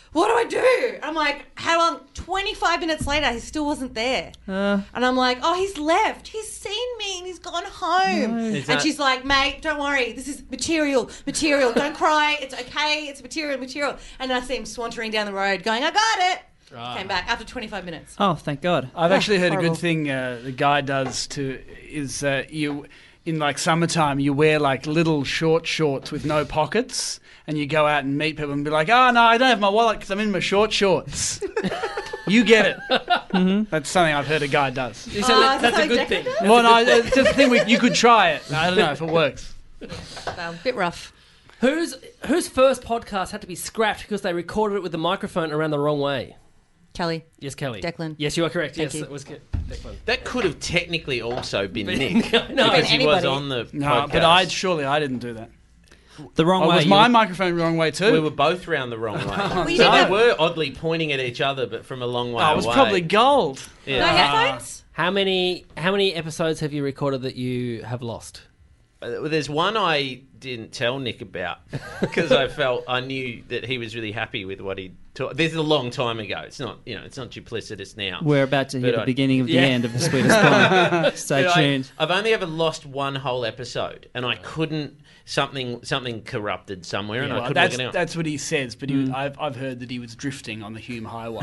what do I do? I'm like, how long? 25 minutes later, he still wasn't there. And I'm like, oh, he's left. He's seen me and he's gone home. And she's like, mate, don't worry. This is material. Don't cry. It's okay. It's material. And then I see him swantering down the road going, I got it. Came back after 25 minutes. Oh, thank God. I've actually heard horrible. a good thing the guy does is you, in like summertime, you wear like little short shorts with no pockets. And you go out and meet people and be like, oh, no, I don't have my wallet because I'm in my short shorts. You get it. Mm-hmm. That's something I've heard a guy does. So that's a good thing. Well, no, it's just a thing you could try it. I don't know if it works. Well, bit rough. Whose first podcast had to be scrapped because they recorded it with the microphone around the wrong way? Kelly. Yes, Kelly. Declan. Yes, you are correct. Thank yes, you. it was Declan. That could have technically also been Nick. No, because he was anybody. on the No, podcast. but I didn't do that. The wrong way. Was my microphone the wrong way too? We were both round the wrong way. Well, you So didn't they have- were oddly pointing at each other, but from a long way Oh, it was away. probably gold. Yeah. No headphones? How many episodes have you recorded that you have lost? There's one I didn't tell Nick about because I knew that he was really happy with what he taught. This is a long time ago. It's not duplicitous now. We're about to hear But the beginning of the end of The Sweetest Pond. Stay But tuned. I've only ever lost one whole episode, and I couldn't. Something corrupted somewhere, and I Well, couldn't work it out. that's what he says, but I've heard that he was drifting on the Hume Highway.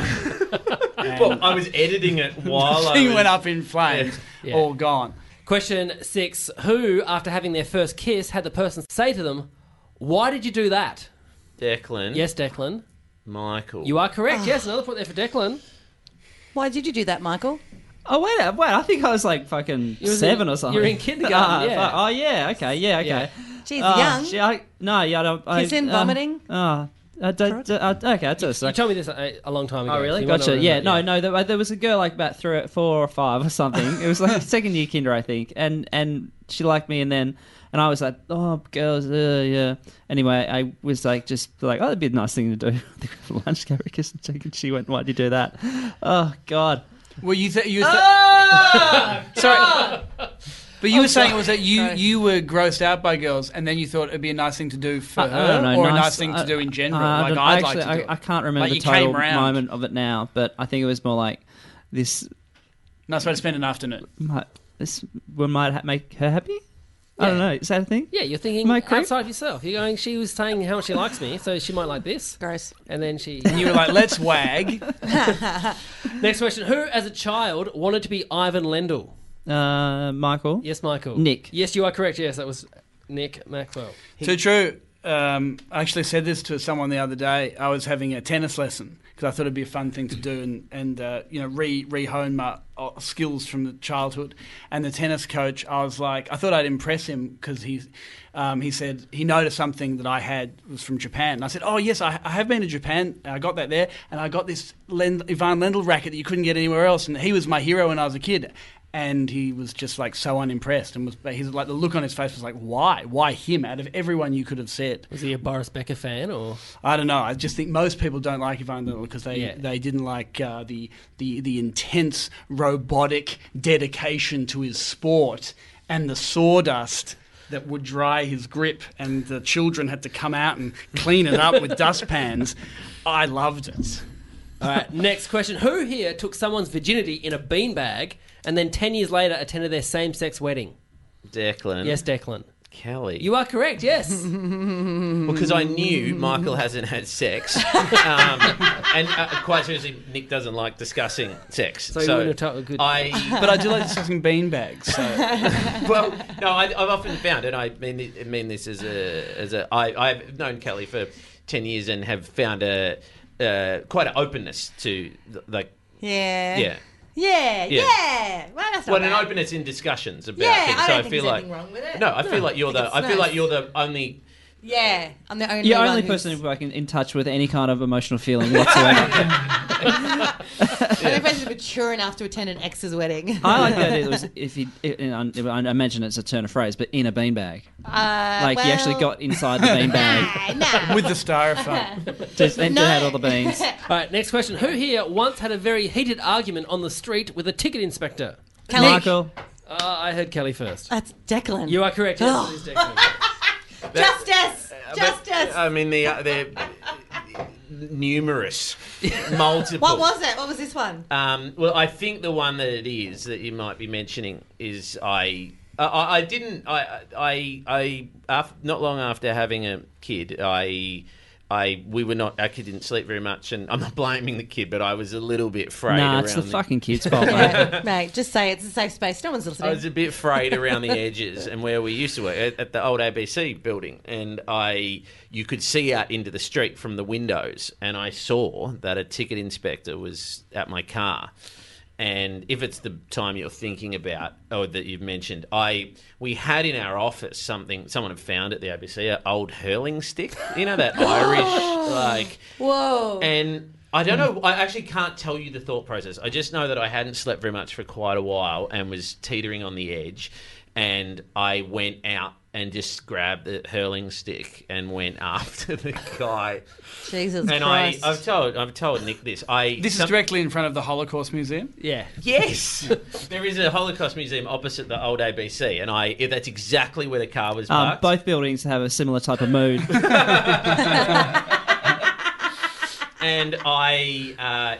Well, I was editing it while I He was... went up in flames, Yeah. all gone. Question 6. Who, after having their first kiss, had the person say to them, why did you do that? Declan. Yes, Declan. Michael. You are correct. Yes, another point there for Declan. Why did you do that, Michael? Oh, wait, I think I was like fucking was 7 in- or something. you were in kindergarten, yeah. Oh, yeah, okay. Yeah. Jeez, Oh, young. shit, I don't... Kissing, vomiting? Okay, that's You a told me this a long time ago. Oh, really? so you might not Gotcha. Yeah, remember. no, there was a girl like about 4 or 5 or something. It was like second year kinder, I think. And she liked me, and I was like, oh, girls, yeah. Anyway, I was like, oh, that'd be a nice thing to do. For lunch, go kiss and cheek, and she went, why'd you do that? Oh, God. Well, sorry. But you were saying it was that you were grossed out by girls, and then you thought it'd be a nice thing to do for I her, don't know, or a nice thing to do in general. Like I'd like to do it. I can't remember Like the you total came round. moment of it now, but I think it was more like this. Nice way to spend an afternoon. This might make her happy. I don't know. Is that a thing? Yeah, you're thinking Am I correct? outside yourself. You're going, she was saying how much she likes me, so she might like this. Gross. And then she... And you were like, let's wag. Next question. Who, as a child, wanted to be Ivan Lendl? Michael. Yes, Michael. Nick. Yes, you are correct. Yes, that was Nick Maxwell. Too true. I actually said this to someone the other day. I was having a tennis lesson because I thought it'd be a fun thing to do and re-hone my skills from the childhood. And the tennis coach, I thought I'd impress him because he said he noticed something that I had was from Japan. And I said, oh, yes, I have been to Japan. I got that there. And I got this Ivan Lendl racket that you couldn't get anywhere else. And he was my hero when I was a kid. And he was just like so unimpressed, and he's like the look on his face was like, why him? Out of everyone you could have said, Was he a Boris Becker fan, or I don't know. I just think most people don't like Ivan Lendl because they didn't like the intense robotic dedication to his sport and the sawdust that would dry his grip, and the children had to come out and clean it up with dustpans. I loved it. All right, next question. Who here took someone's virginity in a beanbag and then 10 years later attended their same-sex wedding? Declan. Yes, Declan. Kelly. You are correct, yes. Because I knew Michael hasn't had sex. And quite seriously, Nick doesn't like discussing sex. So you wouldn't have told- good. But I do like discussing beanbags. So. Well, no, I've often found, and I mean this I've known Kelly for 10 years and have found quite an openness to like Yeah. Yeah. Yeah. Well, that's not Well, an bad. openness in discussions about Yeah, things. I So don't I think feel there's like anything wrong with it. no, I feel like you're think the. I it's feel nice. like you're the only. Yeah, I'm the only You're one only who's- person who's like in touch with any kind of emotional feeling whatsoever. only person mature enough to attend an ex's wedding. I like the idea that was I imagine it's a turn of phrase, but in a beanbag. Like you actually got inside the beanbag. Nah. With the styrofoam. Just and No. had all the beans. All right, next question. Who here once had a very heated argument on the street with a ticket inspector? Kelly. Michael. I heard Kelly first. That's Declan. You are correct. Yes, Oh. it is Declan. Justice! Justice! I mean, numerous, multiple. What was it? What was this one? Well, I think the one that it is that you might be mentioning is not long after having a kid, I didn't sleep very much, and I'm not blaming the kid, but I was a little bit frayed. Nah, it's the fucking kid's fault, mate. Yeah, mate, just say it's a safe space. No one's listening. I was a bit frayed around the edges, and where we used to work at the old ABC building, and you could see out into the street from the windows, and I saw that a ticket inspector was at my car. And if it's the time you're thinking about, or that you've mentioned, we had in our office someone had found at the ABC, an old hurling stick. You know, that Irish, Whoa. And I don't know, I actually can't tell you the thought process. I just know that I hadn't slept very much for quite a while and was teetering on the edge. And I went out and just grabbed the hurling stick and went after the guy. Jesus and Christ. I've told Nick this. This is directly in front of the Holocaust Museum? Yeah. Yes! There is a Holocaust Museum opposite the old ABC, and that's exactly where the car was parked. Both buildings have a similar type of mood. And I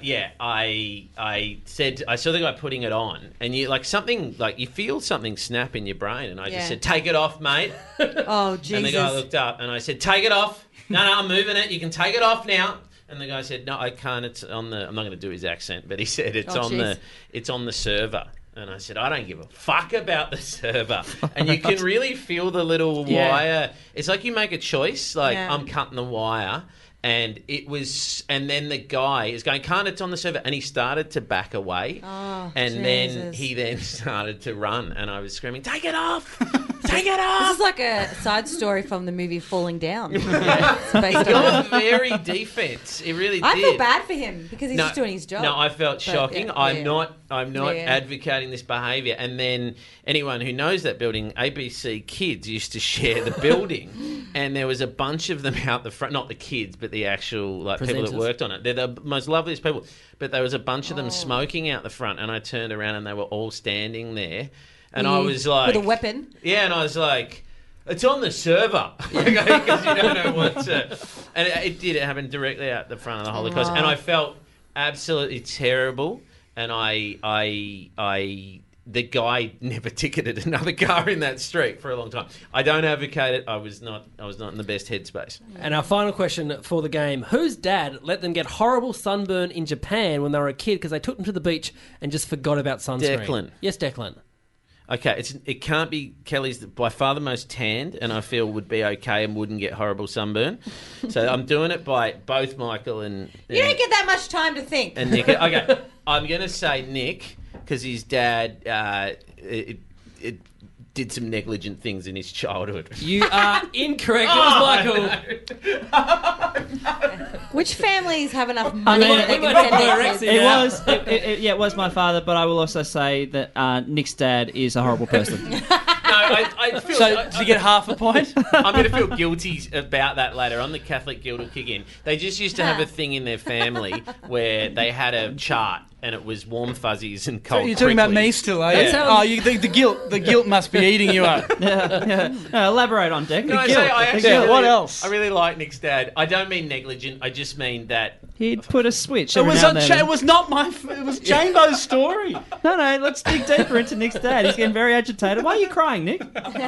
said, I saw the guy putting it on, and you feel something snap in your brain, and I just said, "Take it off, mate." Oh, Jesus! And the guy looked up, and I said, "Take it off." No, I'm moving it. You can take it off now. And the guy said, "No, I can't. It's on the." I'm not going to do his accent, but he said it's on the server. And I said, "I don't give a fuck about the server." And you can really feel the little wire. It's like you make a choice. I'm cutting the wire. And then the guy is going, "Can't, it's on the server." And he started to back away. Oh, and Jesus. then he started to run. And I was screaming, "Take it off! Take it off!" This is like a side story from the movie Falling Down. He got very defense. It really did. I feel bad for him because he's just doing his job. No, I felt shocking. I'm not Yeah. advocating this behaviour. And then anyone who knows that building, ABC Kids used to share the building. And there was a bunch of them out the front, not the kids, but the actual people that worked on it. They're the most loveliest people. But there was a bunch of them smoking out the front, and I turned around and they were all standing there. And I was like... With a weapon? Yeah, and I was like... It's on the server, because you don't know what to... And it happened directly out the front of the Holocaust. And I felt absolutely terrible. And the guy never ticketed another car in that street for a long time. I don't advocate it. I was not in the best headspace. And our final question for the game: whose dad let them get horrible sunburn in Japan when they were a kid because they took them to the beach and just forgot about sunscreen? Declan. Yes, Declan. Okay, it can't be Kelly's by far the most tanned, and I feel would be okay and wouldn't get horrible sunburn. So I'm doing it by both Michael and You don't get that much time to think. And Nick. Okay, I'm going to say Nick because his dad it did some negligent things in his childhood. You are incorrect. It was Michael. Which families have enough money that they we can might send have their Rexy. It was my father, but I will also say that Nick's dad is a horrible person. I feel... So, did you get half a point? I'm going to feel guilty about that later on. The Catholic guilt will kick in. They just used to have a thing in their family where they had a chart and it was warm fuzzies and cold You're talking about pricklies. me still, are you? Yeah. Oh, the guilt must be eating you up. No, elaborate on Deck. No, What else? I really like Nick's dad. I don't mean negligent. I just mean that He'd put a switch It every was now and then. it was not my. It was Chambo's story. No, let's dig deeper into Nick's dad. He's getting very agitated. Why are you crying, Nick?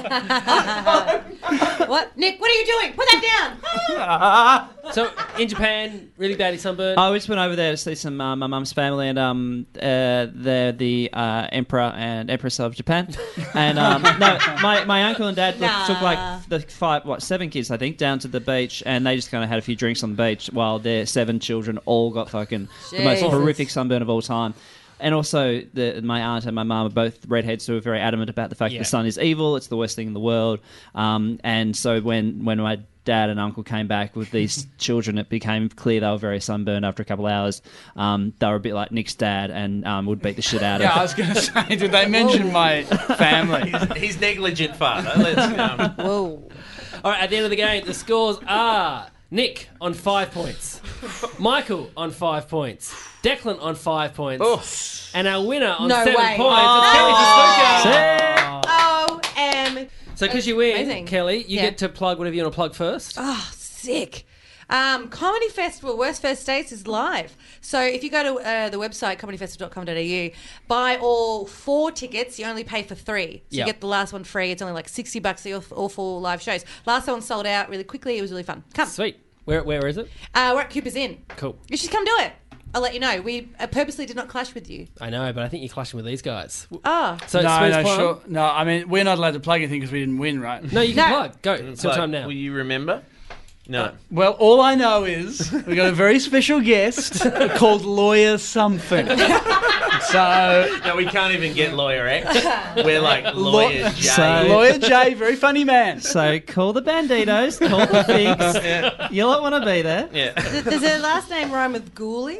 What? Nick, what are you doing? Put that down. So, in Japan, really badly sunburned. I just went over there to see some my mum's family, and they're the Emperor and Empress of Japan. And no, my uncle and dad took like the 7 kids, I think, down to the beach, and they just kind of had a few drinks on the beach while their 7 children all got fucking the most horrific sunburn of all time. And also, my aunt and my mum are both redheads who are very adamant about the fact that the sun is evil. It's the worst thing in the world. And so when my dad and uncle came back with these children, it became clear they were very sunburned after a couple of hours. They were a bit like Nick's dad and would beat the shit out of him. Yeah, I was going to say, did they mention my family? He's negligent father. Let's Whoa. All right, at the end of the game, the scores are Nick on 5 points, Michael on 5 points, Declan on 5 points, and our winner on 7 way. points is Kelly Festuca. O-M. So because you win, Amazing. Kelly, you get to plug whatever you want to plug first. Oh, sick. Comedy Festival, Worst First Dates is live. So if you go to the website, comedyfestival.com.au, buy all 4 tickets, you only pay for 3. So you get the last one free. It's only like $60 all 4 live shows. Last one sold out really quickly. It was really fun. Come. Sweet. Where is it? We're at Cooper's Inn. Cool. You should come do it. I'll let you know. We purposely did not clash with you. I know, but I think you're clashing with these guys. Oh. So Sure. No, I mean, we're not allowed to plug anything because we didn't win, right? No, you can plug. Go. It's your time now. Will you remember? No. Well, all I know is we got a very special guest called Lawyer Something. So No, we can't even get Lawyer X. We're like Lawyer J. Lawyer J, very funny man. So call the Banditos, call the Figs. You'll not want to be there. Yeah. Does her last name rhyme with Ghoulie?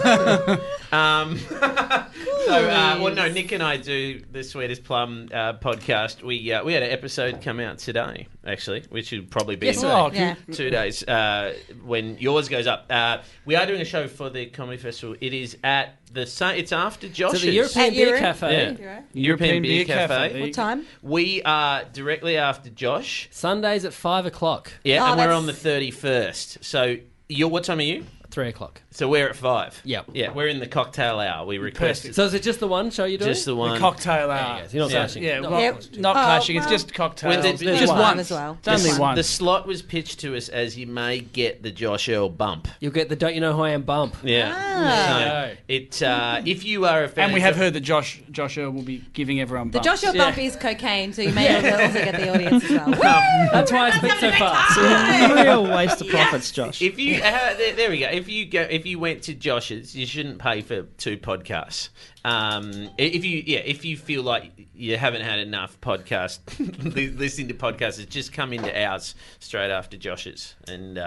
No, Nick and I do the Sweetest Plum podcast. We had an episode come out today, actually, which should probably be in 2 days when yours goes up. We are doing a show for the Comedy Festival. It is at it's after Josh's. So the European Beer Cafe. Yeah. European Beer Cafe. What time? We are directly after Josh. Sundays at 5 o'clock. Yeah, and we're on the 31st. So what time are you? 3 o'clock. So we're at 5. Yep. Yeah, we're in the cocktail hour. We requested. So is it just the one show you're doing? Just the one. The cocktail hour. So you're not clashing. Yeah, Not not clashing. It's just cocktails. There's just one one as well. It's only one. The slot was pitched to us as you may get the Josh Earl bump. You'll get the Don't You Know Who I Am bump. Yeah. So if you are a fan, and we have heard that Josh Earl will be giving everyone The bumps. Joshua bump is cocaine, so you may also get the audience as well. That's why I speak so fast. Real waste of profits, Josh. If you there we go. If you went to Josh's, you shouldn't pay for 2 podcasts. If you feel like you haven't had enough podcast listening to podcasts, just come into ours straight after Josh's, and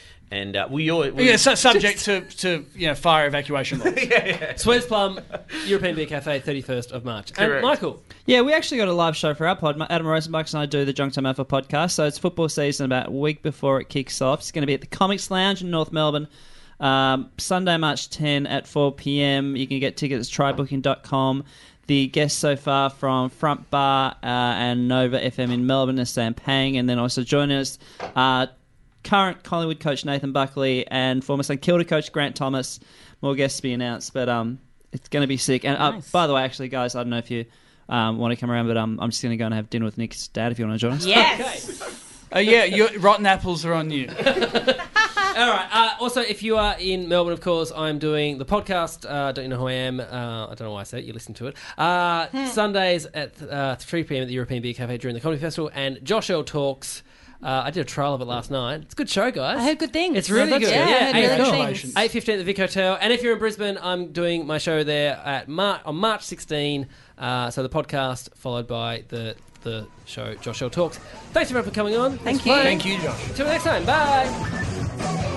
subject to fire evacuation laws. Sweetest Plum, European Beer Cafe, 31st of March. Correct. And Michael. Yeah, we actually got a live show for our pod. Adam Rosenbach and I do the Drunk Time Alpha podcast, so it's football season about a week before it kicks off. It's going to be at the Comics Lounge in North Melbourne. Sunday, March 10 at 4 p.m. You can get tickets at trybooking.com. The guests so far from Front Bar and Nova FM in Melbourne are Sam Pang, and then also joining us current Collingwood coach Nathan Buckley and former St Kilda coach Grant Thomas. More guests to be announced, but it's going to be sick. And Nice. By the way, actually, guys, I don't know if you want to come around, but I'm just going to go and have dinner with Nick's dad if you want to join us. Yes. Your rotten apples are on you. All right. Also, if you are in Melbourne, of course, I'm doing the podcast, Don't You Know Who I Am? I don't know why I said it. You listen to it. Sundays at 3 p.m. at the European Beer Cafe during the Comedy Festival. And Josh Earl Talks. I did a trial of it last night. It's a good show, guys. I heard good things. It's really good. Yeah, I heard really good things. 8:15 at the Vic Hotel. And if you're in Brisbane, I'm doing my show there on March 16. So the podcast followed by the show Josh Earl Talks. Thanks everyone for coming on. Thank you. Thank you, Josh. Until next time. Bye.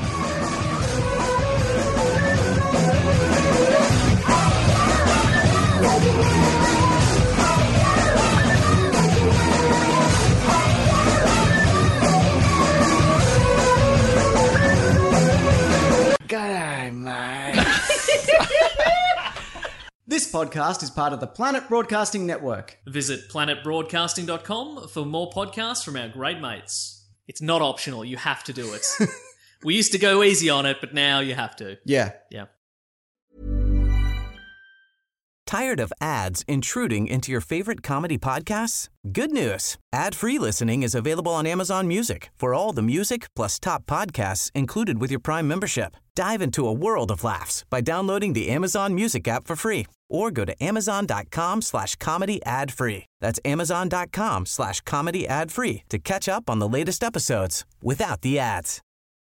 G'day, mate. This podcast is part of the Planet Broadcasting Network. Visit planetbroadcasting.com for more podcasts from our great mates. It's not optional, you have to do it. We used to go easy on it, but now you have to. Yeah. Yeah. Tired of ads intruding into your favorite comedy podcasts? Good news. Ad-free listening is available on Amazon Music for all the music plus top podcasts included with your Prime membership. Dive into a world of laughs by downloading the Amazon Music app for free or go to amazon.com/comedy ad-free. That's amazon.com/comedy ad-free to catch up on the latest episodes without the ads.